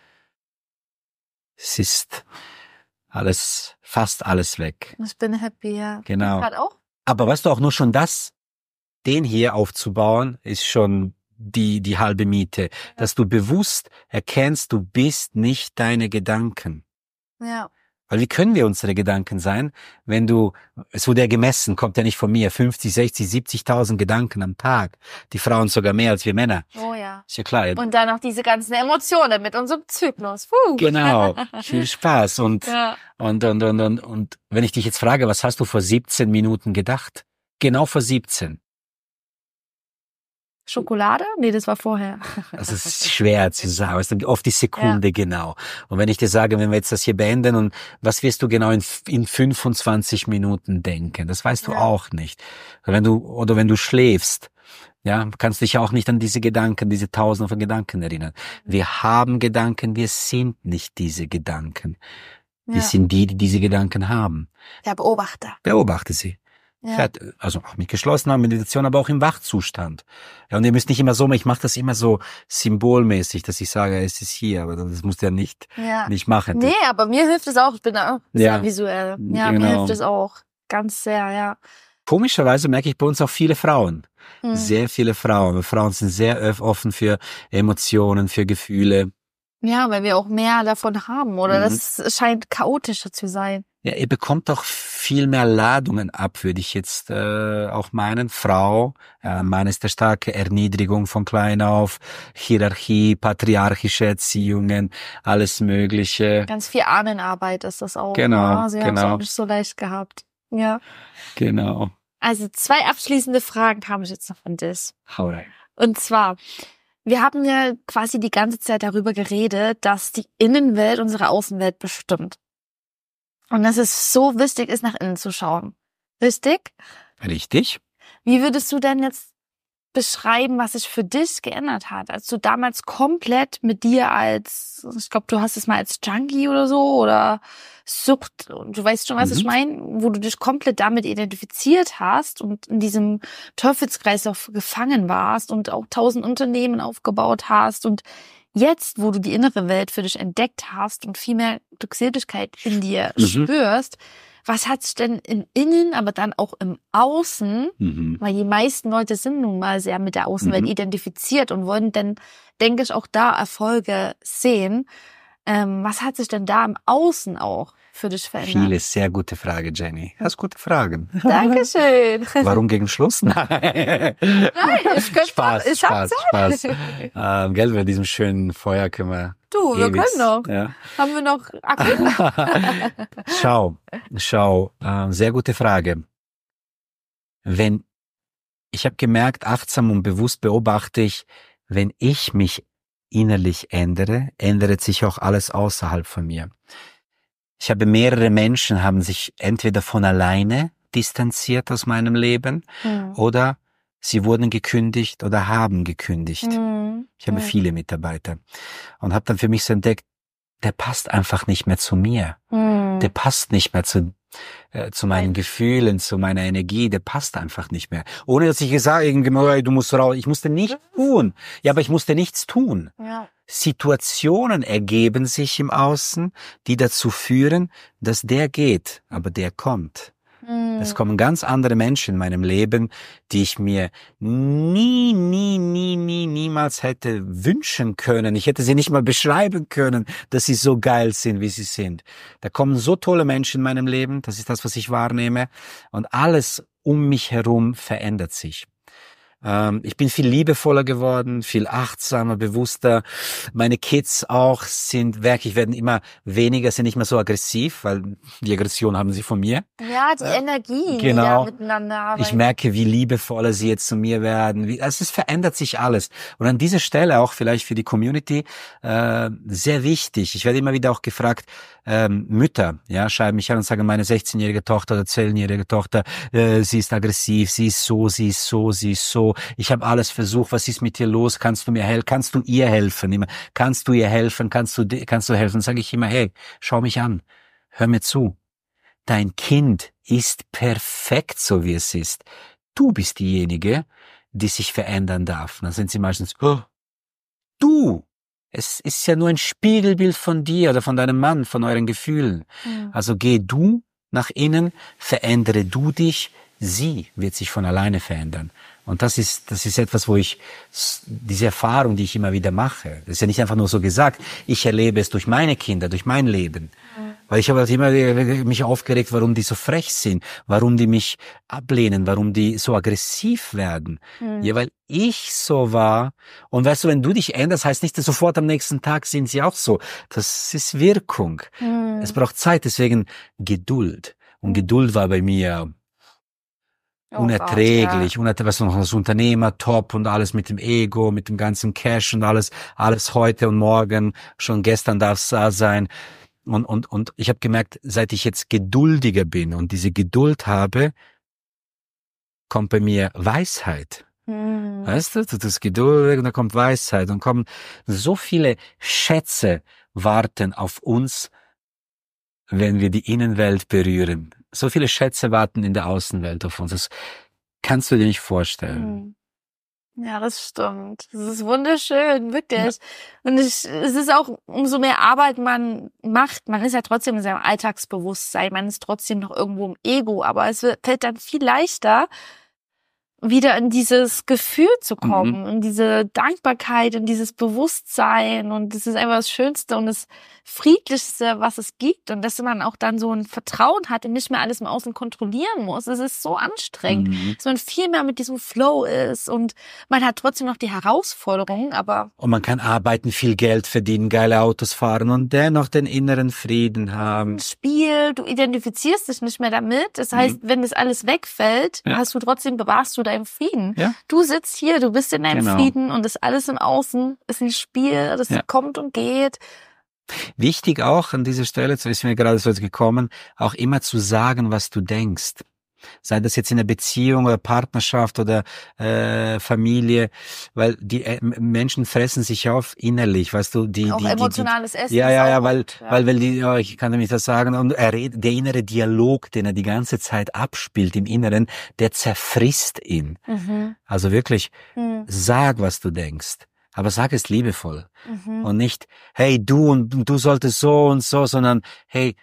es ist alles, fast alles weg. Ich bin happy, ja. Genau. Gerade auch? Aber weißt du, auch nur schon das, den hier aufzubauen, ist schon die, die halbe Miete. Dass du bewusst erkennst, du bist nicht deine Gedanken. Ja. Weil wie können wir unsere Gedanken sein, wenn du, es wurde ja gemessen, kommt ja nicht von mir, fünfzig, sechzig, siebzigtausend Gedanken am Tag. Die Frauen sogar mehr als wir Männer. Oh ja. Ist ja klar. Und dann noch diese ganzen Emotionen mit unserem Zyklus. Puh. Genau. Viel Spaß. Und, Ja. und, und, und, und, und wenn ich dich jetzt frage, was hast du vor siebzehn Minuten gedacht? Genau vor siebzehn. Schokolade? Nee, das war vorher. Also es ist schwer zu sagen, es ist oft die Sekunde ja. genau. Und wenn ich dir sage, wenn wir jetzt das hier beenden und was wirst du genau in, in fünfundzwanzig Minuten denken? Das weißt du ja. auch nicht. Wenn du, oder wenn du schläfst, ja, kannst dich auch nicht an diese Gedanken, diese Tausende von Gedanken erinnern. Wir haben Gedanken, wir sind nicht diese Gedanken. Wir ja. sind die, die diese Gedanken haben. Der Beobachter. Beobachte sie. Ja. Also auch mit geschlossener Meditation, aber auch im Wachzustand. Ja, und ihr müsst nicht immer so, ich mache das immer so symbolmäßig, dass ich sage, es ist hier, aber das musst du ja nicht, ja. nicht machen. Nee, aber mir hilft es auch, ich bin auch sehr ja. visuell. Ja, genau. Mir hilft es auch ganz sehr, ja. Komischerweise merke ich bei uns auch viele Frauen. Hm. Sehr viele Frauen. Frauen sind sehr offen für Emotionen, für Gefühle. Ja, weil wir auch mehr davon haben, oder? Mhm. Das scheint chaotischer zu sein. Ja, ihr bekommt auch viel mehr Ladungen ab, würde ich jetzt äh, auch meinen. Frau, äh, Mann ist der starke Erniedrigung von klein auf, Hierarchie, patriarchische Erziehungen, alles Mögliche. Ganz viel Ahnenarbeit ist das auch. Genau, ja? Sie genau. haben es auch nicht so leicht gehabt. Ja. Genau. Also zwei abschließende Fragen habe ich jetzt noch von dir. Hau rein. Und zwar, wir haben ja quasi die ganze Zeit darüber geredet, dass die Innenwelt unsere Außenwelt bestimmt. Und dass es so wichtig ist, nach innen zu schauen. Richtig? Richtig. Wie würdest du denn jetzt beschreiben, was sich für dich geändert hat, als du damals komplett mit dir als, ich glaube, du hast es mal als Junkie oder so oder Sucht, du weißt schon, was mhm. ich meine, wo du dich komplett damit identifiziert hast und in diesem Teufelskreislauf gefangen warst und auch tausend Unternehmen aufgebaut hast und jetzt, wo du die innere Welt für dich entdeckt hast und viel mehr Glückseligkeit in dir mhm. spürst, was hat sich denn im Innen, aber dann auch im Außen, mhm. weil die meisten Leute sind nun mal sehr mit der Außenwelt mhm. identifiziert und wollen dann, denke ich, auch da Erfolge sehen. Ähm, was hat sich denn da im Außen auch für dich verändert? Viele sehr gute Frage, Jenny. Du hast gute Fragen. Dankeschön. Warum gegen Schluss? Nein, Nein ich könnte Spaß, ich Spaß, Spaß. Ähm, gell, bei diesem schönen Feuer können wir Du, wir ewig, können noch. Ja. Haben wir noch Akku? Schau, schau, äh, sehr gute Frage. Wenn, ich habe gemerkt, achtsam und bewusst beobachte ich, wenn ich mich innerlich ändere, ändert sich auch alles außerhalb von mir. Ich habe mehrere Menschen, haben sich entweder von alleine distanziert aus meinem Leben mhm. oder sie wurden gekündigt oder haben gekündigt. Mhm. Ich habe mhm. viele Mitarbeiter und habe dann für mich so entdeckt, der passt einfach nicht mehr zu mir. Mhm. Der passt nicht mehr zu äh, zu meinen Gefühlen, zu meiner Energie, der passt einfach nicht mehr. Ohne dass ich gesagt habe, du musst raus. Ich musste nichts tun. Ja, aber ich musste nichts tun. Ja. Situationen ergeben sich im Außen, die dazu führen, dass der geht, aber der kommt. Es kommen ganz andere Menschen in meinem Leben, die ich mir nie, nie, nie, nie, niemals hätte wünschen können. Ich hätte sie nicht mal beschreiben können, dass sie so geil sind, wie sie sind. Da kommen so tolle Menschen in meinem Leben, das ist das, was ich wahrnehme. Und alles um mich herum verändert sich. Ich bin viel liebevoller geworden, viel achtsamer, bewusster. Meine Kids auch sind wirklich, werden immer weniger, sind nicht mehr so aggressiv, weil die Aggression haben sie von mir. Ja, die Energie, genau. die da miteinander arbeiten. Ich merke, wie liebevoller sie jetzt zu mir werden. Wie, also es verändert sich alles. Und an dieser Stelle auch vielleicht für die Community äh, sehr wichtig. Ich werde immer wieder auch gefragt, ähm, Mütter, ja, schreiben mich an und sagen, meine sechzehnjährige Tochter oder zehnjährige Tochter, äh, sie ist aggressiv, sie ist so, sie ist so, sie ist so. Ich habe alles versucht, was ist mit dir los? Kannst du mir helfen? Kannst du ihr helfen? Immer, kannst du ihr helfen? Kannst du kannst du helfen? Sage ich immer, hey, schau mich an, hör mir zu. Dein Kind ist perfekt, so wie es ist. Du bist diejenige, die sich verändern darf. Dann sind sie meistens, oh, du. Es ist ja nur ein Spiegelbild von dir oder von deinem Mann, von euren Gefühlen. Mhm. Also geh du nach innen, verändere du dich, sie wird sich von alleine verändern. Und das ist, das ist etwas, wo ich, diese Erfahrung, die ich immer wieder mache, das ist ja nicht einfach nur so gesagt, ich erlebe es durch meine Kinder, durch mein Leben. Mhm. Weil ich habe halt immer mich aufgeregt, warum die so frech sind, warum die mich ablehnen, warum die so aggressiv werden. Mhm. Ja, weil ich so war. Und weißt du, wenn du dich änderst, heißt nicht, dass sofort am nächsten Tag sind sie auch so. Das ist Wirkung. Mhm. Es braucht Zeit, deswegen Geduld. Und Geduld war bei mir Oh unerträglich, Gott, unerträglich, was noch als Unternehmer, top und alles mit dem Ego, mit dem ganzen Cash und alles, alles heute und morgen, schon gestern darf es da sein. Und, und, und ich habe gemerkt, seit ich jetzt geduldiger bin und diese Geduld habe, kommt bei mir Weisheit. ja. Hm. Weißt du, das ist geduldig und da kommt Weisheit und kommen so viele Schätze warten auf uns, wenn wir die Innenwelt berühren. So viele Schätze warten in der Außenwelt auf uns. Das kannst du dir nicht vorstellen. Hm. Ja, das stimmt. Das ist wunderschön, wirklich. Ja. Und ich, es ist auch, umso mehr Arbeit man macht, man ist ja trotzdem in seinem Alltagsbewusstsein, man ist trotzdem noch irgendwo im Ego, aber es wird, fällt dann viel leichter, wieder in dieses Gefühl zu kommen, Mhm. in diese Dankbarkeit, in dieses Bewusstsein, und das ist einfach das Schönste und das Friedlichste, was es gibt, und dass man auch dann so ein Vertrauen hat und nicht mehr alles im Außen kontrollieren muss. Es ist so anstrengend, Mhm. dass man viel mehr mit diesem Flow ist, und man hat trotzdem noch die Herausforderungen, aber Und man kann arbeiten, viel Geld verdienen, geile Autos fahren und dennoch den inneren Frieden haben. ein Spiel, du identifizierst dich nicht mehr damit. Das heißt, Mhm. wenn das alles wegfällt, Ja. hast du trotzdem, bewahrst du deinen Frieden. Ja. Du sitzt hier, du bist in deinem Genau. Frieden, und das alles im Außen ist ein Spiel, das Ja. kommt und geht. Wichtig auch an dieser Stelle, so ist mir gerade so gekommen, auch immer zu sagen, was du denkst. Sei das jetzt in einer Beziehung oder Partnerschaft oder äh, Familie, weil die äh, Menschen fressen sich auf innerlich, weißt du, die Auch die, die, emotionales die Essen. ja ist ja auch ja, weil gut, ja. weil weil die, ja, ich kann nämlich das sagen, und er redet, der innere Dialog, den er die ganze Zeit abspielt im Inneren, der zerfrisst ihn. Mhm. Also wirklich, Mhm. sag, was du denkst. Aber sag es liebevoll. Mhm. Und nicht, hey, du und du solltest so und so, sondern, hey,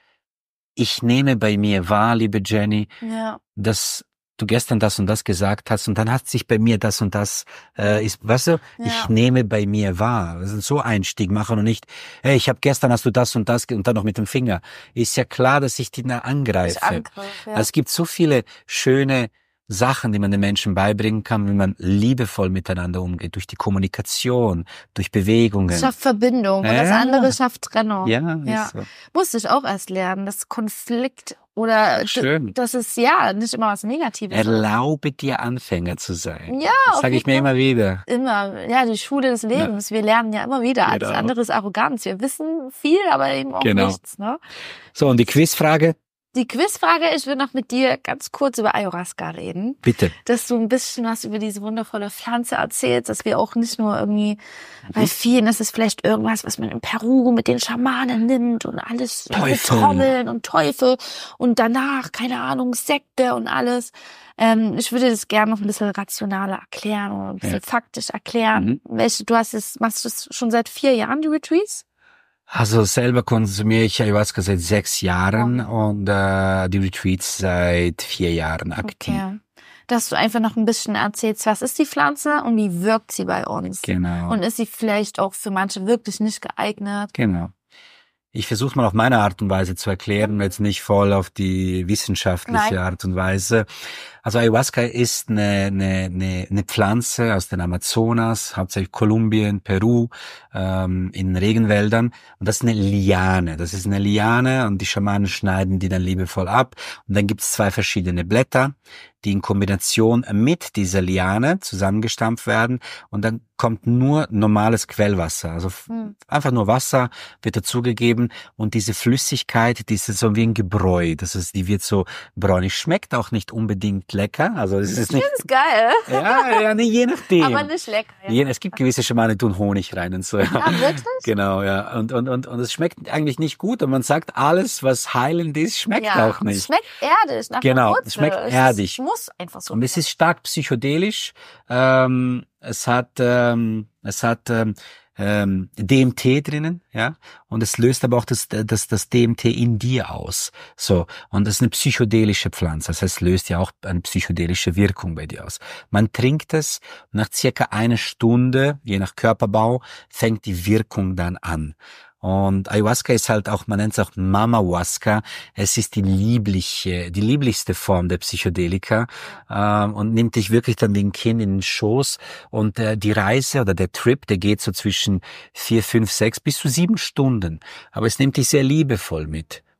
ich nehme bei mir wahr, liebe Jenny, Ja. dass du gestern das und das gesagt hast und dann hat sich bei mir das und das, äh, ist, weißt du, Ja. ich nehme bei mir wahr. Also so Einstieg machen und nicht, hey, ich habe gestern hast du das und das ge- und dann noch mit dem Finger. Ist ja klar, dass ich die da angreife. Ich Angriff, ja. Also es gibt so viele schöne Sachen, die man den Menschen beibringen kann, wenn man liebevoll miteinander umgeht, durch die Kommunikation, durch Bewegungen. Es schafft Verbindung, und das Ja. andere schafft Trennung. Ja, Ja. ist so. Musste ich auch erst lernen, dass Konflikt oder Schön. das ist ja nicht immer was Negatives ist. Erlaube dir Anfänger zu sein. Ja, das auf sage ich jeden mir Fall. immer wieder. Immer, ja, die Schule des Lebens. Wir lernen ja immer wieder. Alles Genau. andere ist Arroganz. Wir wissen viel, aber eben auch Genau. nichts. Ne? So, und die Quizfrage, Die Quizfrage, ich will noch mit dir ganz kurz über Ayahuasca reden. bitte. Dass du ein bisschen was über diese wundervolle Pflanze erzählst, dass wir auch nicht nur irgendwie, bei vielen ist es vielleicht irgendwas, was man in Peru mit den Schamanen nimmt und alles mit Teufel. Trommeln und Teufel und danach, keine Ahnung, Sekte und alles. Ähm, ich würde das gerne noch ein bisschen rationaler erklären oder ein bisschen Ja. faktisch erklären. Mhm. Welche, du hast es, machst du es schon seit vier Jahren, die Retreats? Also selber konsumiere ich Ayahuasca seit sechs Jahren und äh, die Retreats seit vier Jahren aktiv. Okay. Dass du einfach noch ein bisschen erzählst, was ist die Pflanze und wie wirkt sie bei uns? Genau. Und ist sie vielleicht auch für manche wirklich nicht geeignet? Genau. Ich versuche mal auf meine Art und Weise zu erklären, jetzt nicht voll auf die wissenschaftliche Nein. Art und Weise. Also Ayahuasca ist eine, eine, eine, eine Pflanze aus den Amazonas, hauptsächlich Kolumbien, Peru, ähm, in Regenwäldern. Und das ist eine Liane. Das ist eine Liane und die Schamanen schneiden die dann liebevoll ab. Und dann gibt es zwei verschiedene Blätter, die in Kombination mit dieser Liane zusammengestampft werden. Und dann kommt nur normales Quellwasser. Also Hm. einfach nur Wasser wird dazugegeben und diese Flüssigkeit, die ist so wie ein Gebräu. Das ist, die wird so bräunlich. Schmeckt auch nicht unbedingt lecker. Also es ist nicht, Das ist geil, ja, ja, nee, je nachdem. aber nicht lecker. Ja. Je, es gibt gewisse Schamanen, die tun Honig rein und so. Ja. Ah, wirklich? Genau, ja. Und, und, und, und es schmeckt eigentlich nicht gut. Und man sagt, alles, was heilend ist, schmeckt Ja, auch nicht. es schmeckt erdig, nach Genau, der es schmeckt Wurzel. erdig. Es muss einfach so Und es ist stark psychedelisch. Ähm, es hat, ähm, es hat ähm, ähm, D M T drinnen, ja. Und es löst aber auch das, das, das D M T in dir aus. So. Und das ist eine psychedelische Pflanze. Das heißt, es löst ja auch eine psychedelische Wirkung bei dir aus. Man trinkt es, nach circa einer Stunde, je nach Körperbau, fängt die Wirkung dann an. Und Ayahuasca ist halt auch, man nennt es auch Mamahuasca. Es ist die liebliche, die lieblichste Form der Psychedelika, ähm, und nimmt dich wirklich dann wie ein Kind in den Schoß. Und äh, die Reise oder der Trip, der geht so zwischen vier, fünf, sechs bis zu sieben Stunden. Aber es nimmt dich sehr liebevoll mit.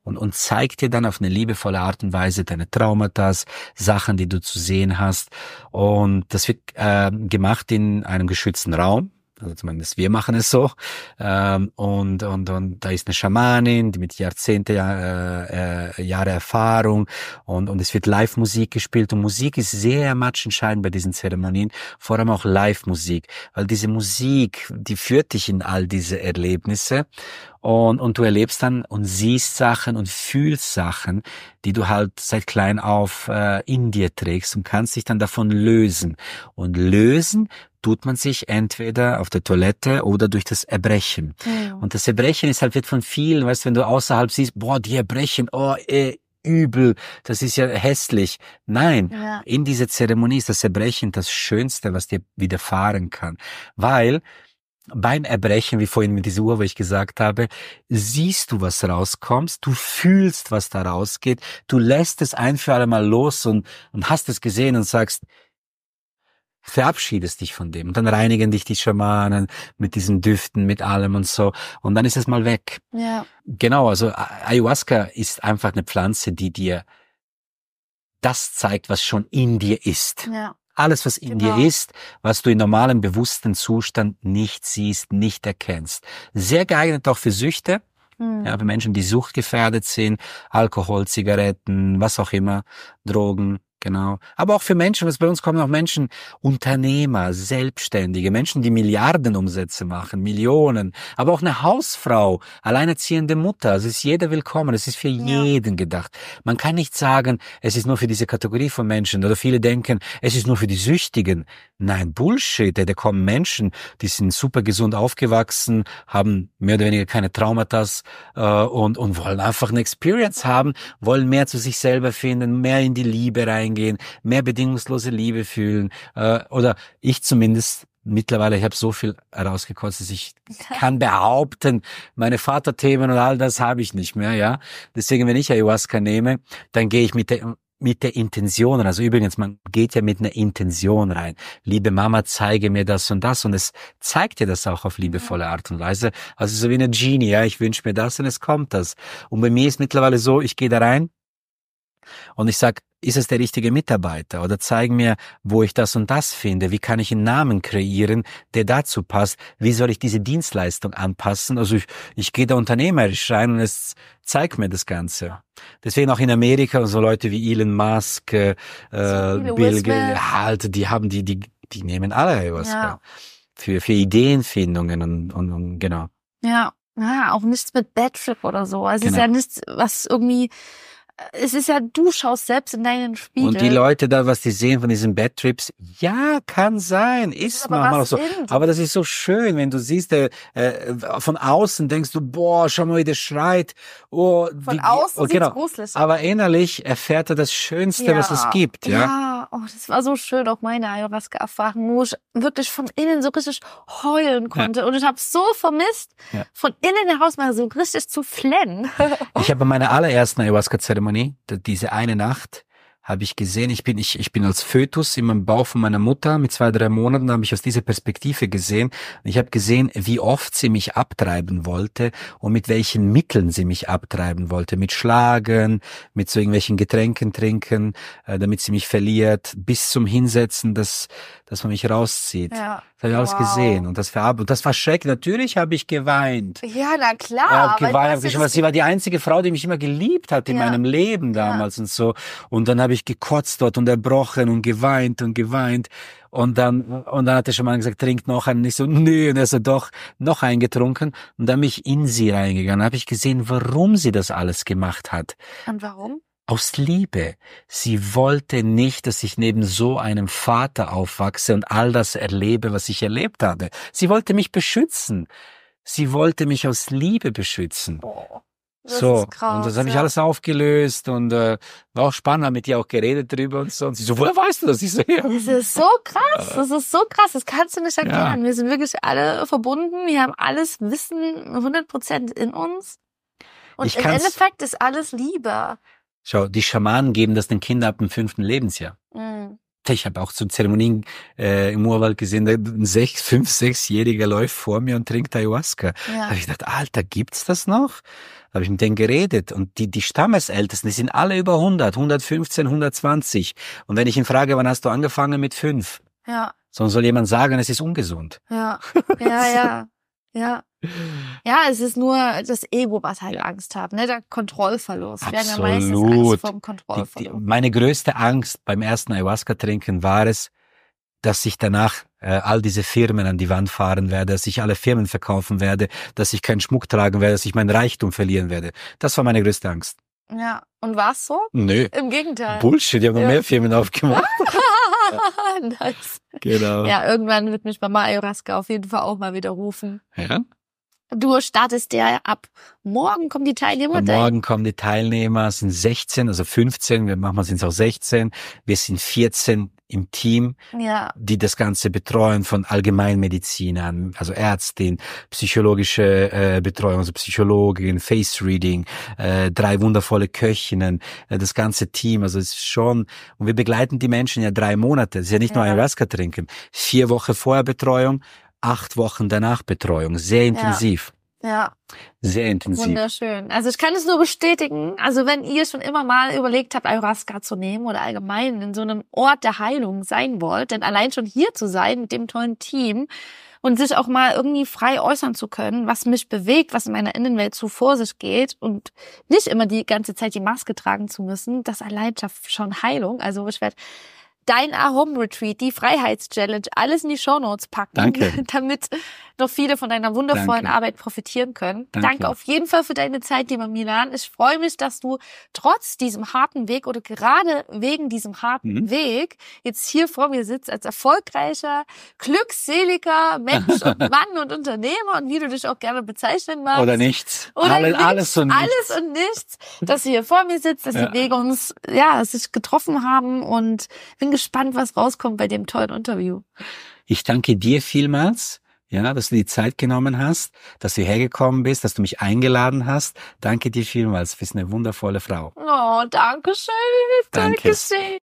und, und zeigt dir dann auf eine liebevolle Art und Weise deine Traumata, Sachen, die du zu sehen hast. Und das wird äh, gemacht in einem geschützten Raum. Also zumindest wir machen es so. Ähm, und, und, und da ist eine Schamanin, die mit Jahrzehnte, äh, äh, Jahre Erfahrung, und, und es wird Live-Musik gespielt, und Musik ist sehr matchentscheidend bei diesen Zeremonien, vor allem auch Live-Musik, weil diese Musik, die führt dich in all diese Erlebnisse, und, und du erlebst dann und siehst Sachen und fühlst Sachen, die du halt seit klein auf äh, in dir trägst, und kannst dich dann davon lösen. Und lösen tut man sich entweder auf der Toilette oder durch das Erbrechen. Ja. Und das Erbrechen ist halt, wird von vielen, weißt du, wenn du außerhalb siehst, boah, die erbrechen, oh, eh, übel, das ist ja hässlich. Nein, Ja. in dieser Zeremonie ist das Erbrechen das Schönste, was dir widerfahren kann. Weil beim Erbrechen, wie vorhin mit dieser Uhr, wo ich gesagt habe, siehst du, was rauskommt, du fühlst, was da rausgeht, du lässt es ein für alle Mal los und, und hast es gesehen und sagst, verabschiedest dich von dem. Und dann reinigen dich die Schamanen mit diesen Düften, mit allem und so. Und dann ist es mal weg. Ja. Genau, also Ayahuasca ist einfach eine Pflanze, die dir das zeigt, was schon in dir ist. Ja. Alles, was in Genau. dir ist, was du in normalem bewussten Zustand nicht siehst, nicht erkennst. Sehr geeignet auch für Süchte. Hm. Ja, für Menschen, die suchtgefährdet sind, Alkohol, Zigaretten, was auch immer, Drogen, genau. Aber auch für Menschen, was bei uns kommen auch Menschen, Unternehmer, Selbstständige, Menschen, die Milliardenumsätze machen, Millionen, aber auch eine Hausfrau, alleinerziehende Mutter, also ist jeder willkommen, es ist für Ja. jeden gedacht. Man kann nicht sagen, es ist nur für diese Kategorie von Menschen, oder viele denken, es ist nur für die Süchtigen. Nein, Bullshit, da kommen Menschen, die sind super gesund aufgewachsen, haben mehr oder weniger keine Traumata äh, und, und wollen einfach eine Experience haben, wollen mehr zu sich selber finden, mehr in die Liebe reingehen, mehr bedingungslose Liebe fühlen, äh, oder ich zumindest mittlerweile, ich habe so viel herausgekotzt, dass ich kann behaupten, meine Vaterthemen und all das habe ich nicht mehr, ja. Deswegen, wenn ich Ayahuasca nehme, dann gehe ich mit der mit der Intention, also übrigens, man geht ja mit einer Intention rein. Liebe Mama, zeige mir das und das, und es zeigt dir das auch auf liebevolle Art und Weise. Also so wie eine Genie, ja, ich wünsche mir das und es kommt das. Und bei mir ist mittlerweile so, ich gehe da rein und ich sag, ist es der richtige Mitarbeiter, oder zeig mir, wo ich das und das finde, wie kann ich einen Namen kreieren, der dazu passt, wie soll ich diese Dienstleistung anpassen, also ich, ich gehe da unternehmerisch rein und es zeigt mir das Ganze. Deswegen auch in Amerika so Leute wie Elon Musk, äh, viele Bill Will Gates, halt, die haben die, die, die nehmen alle was Ja. für, für Ideenfindungen und, und, und genau. Ja. Ja, auch nichts mit Bad Trip oder so. Also es ist Genau. ja nichts, was irgendwie, es ist ja, du schaust selbst in deinen Spiegel. Und die Leute da, was die sehen von diesen Bad Trips, ja, kann sein, ist aber manchmal auch was so. sind? Aber das ist so schön, wenn du siehst, äh, äh, von außen denkst du, boah, schau mal, wie der schreit. Oh, Von wie, außen oh, sieht's genau. gruselig aus. Aber innerlich erfährt er das Schönste, was es gibt, ja. Ja, oh, das war so schön, auch meine Ayahuasca-Erfahrung, wo ich wirklich von innen so richtig heulen konnte. Und ich habe so vermisst, Ja. von innen heraus mal so richtig zu flennen. Ich habe bei meiner allerersten Ayahuasca-Zeremonie, d- diese eine Nacht, habe ich gesehen, ich bin, ich, ich bin als Fötus in meinem Bauch von meiner Mutter mit zwei, drei Monaten, habe ich aus dieser Perspektive gesehen. Und ich habe gesehen, wie oft sie mich abtreiben wollte und mit welchen Mitteln sie mich abtreiben wollte. Mit Schlagen, mit so irgendwelchen Getränken trinken, äh, damit sie mich verliert, bis zum Hinsetzen, dass, dass man mich rauszieht. Ja. Das habe ich alles Wow. gesehen. Und das war, und das war schrecklich. Natürlich habe ich geweint. Ja, na klar. Ja, weil du geweint, hast hab ja geschrieben, das sie war die einzige Frau, die mich immer geliebt hat in Ja. meinem Leben damals und so. Und dann habe ich gekotzt dort und erbrochen und geweint und geweint. Und dann, und dann hat der Schaman gesagt, trink noch einen. Und ich so, nö. Und er so, doch, noch einen getrunken. Und dann bin ich in sie reingegangen. Habe ich gesehen, warum sie das alles gemacht hat. Und warum? Aus Liebe. Sie wollte nicht, dass ich neben so einem Vater aufwachse und all das erlebe, was ich erlebt habe. Sie wollte mich beschützen. Sie wollte mich aus Liebe beschützen. Oh, das So, ist krass, und das habe ich ja. alles aufgelöst und äh, war auch spannend, haben mit ihr auch geredet drüber und so. Und sie so, woher weißt du das? Ich so, ja. Das ist so krass, das ist so krass, das kannst du nicht erklären. Ja. Wir sind wirklich alle verbunden, wir haben alles Wissen hundert Prozent in uns. Und Ich im kann's- Endeffekt ist alles Liebe. Schau, die Schamanen geben das den Kindern ab dem fünften Lebensjahr. Mhm. Ich habe auch zu Zeremonien äh, im Urwald gesehen, ein sechs, fünf, sechsjähriger läuft vor mir und trinkt Ayahuasca. Ja. Da habe ich gedacht, Alter, gibt's das noch? Da habe ich mit denen geredet und die die Stammesältesten, die sind alle über hundert, hundertfünfzehn, hundertzwanzig. Und wenn ich ihn frage, wann hast du angefangen, mit fünf? Ja. Sonst soll jemand sagen, es ist ungesund. Ja, ja, ja, ja. Ja, es ist nur das Ego, was halt Angst hat, ne? Der Kontrollverlust. Absolut. Wir haben ja meistens Angst vor dem Kontrollverlust. Die, die, meine größte Angst beim ersten Ayahuasca-Trinken war es, dass ich danach äh, all diese Firmen an die Wand fahren werde, dass ich alle Firmen verkaufen werde, dass ich keinen Schmuck tragen werde, dass ich meinen Reichtum verlieren werde. Das war meine größte Angst. Ja, und war's so? Nö. Im Gegenteil. Bullshit, ich habe noch ja. mehr Firmen aufgemacht. Nice. Genau. Ja, irgendwann wird mich Mama Ayahuasca auf jeden Fall auch mal wieder rufen. Ja. Du startest ja ab morgen kommen die Teilnehmer. Morgen kommen die Teilnehmer, es sind sechzehn, also fünfzehn, wir machen sind es auch sechzehn. Wir sind vierzehn im Team, ja. die das Ganze betreuen, von Allgemeinmedizinern, also Ärztin, psychologische äh, Betreuung, also Psychologin, Face Reading, äh, drei wundervolle Köchinnen, äh, das ganze Team, also es ist schon, und wir begleiten die Menschen ja drei Monate, es ist ja nicht ja. nur Ayahuasca trinken, vier Wochen vorher Betreuung, acht Wochen danach Betreuung, sehr intensiv. Ja. ja. Sehr intensiv. Wunderschön. Also ich kann es nur bestätigen, also wenn ihr schon immer mal überlegt habt, Ayahuasca zu nehmen oder allgemein in so einem Ort der Heilung sein wollt, denn allein schon hier zu sein mit dem tollen Team und sich auch mal irgendwie frei äußern zu können, was mich bewegt, was in meiner Innenwelt so vor sich geht und nicht immer die ganze Zeit die Maske tragen zu müssen, das allein schafft schon Heilung. Also ich werde dein A-Home-Retreat, die Freiheits-Challenge, alles in die Shownotes packen, Danke. damit noch viele von deiner wundervollen Danke. Arbeit profitieren können. Danke. Danke auf jeden Fall für deine Zeit, lieber Milan. Ich freue mich, dass du trotz diesem harten Weg oder gerade wegen diesem harten mhm. Weg jetzt hier vor mir sitzt als erfolgreicher, glückseliger Mensch und Mann und Unternehmer und wie du dich auch gerne bezeichnen magst. Oder nichts. Oder alles, nichts. alles und nichts. Alles und nichts. Dass du hier vor mir sitzt, dass ja. die Wege uns, ja, sich getroffen haben und bin gespannt, was rauskommt bei dem tollen Interview. Ich danke dir vielmals, ja, dass du die Zeit genommen hast, dass du hergekommen bist, dass du mich eingeladen hast. Danke dir vielmals. Du bist eine wundervolle Frau. Oh, danke schön. Danke. Danke schön.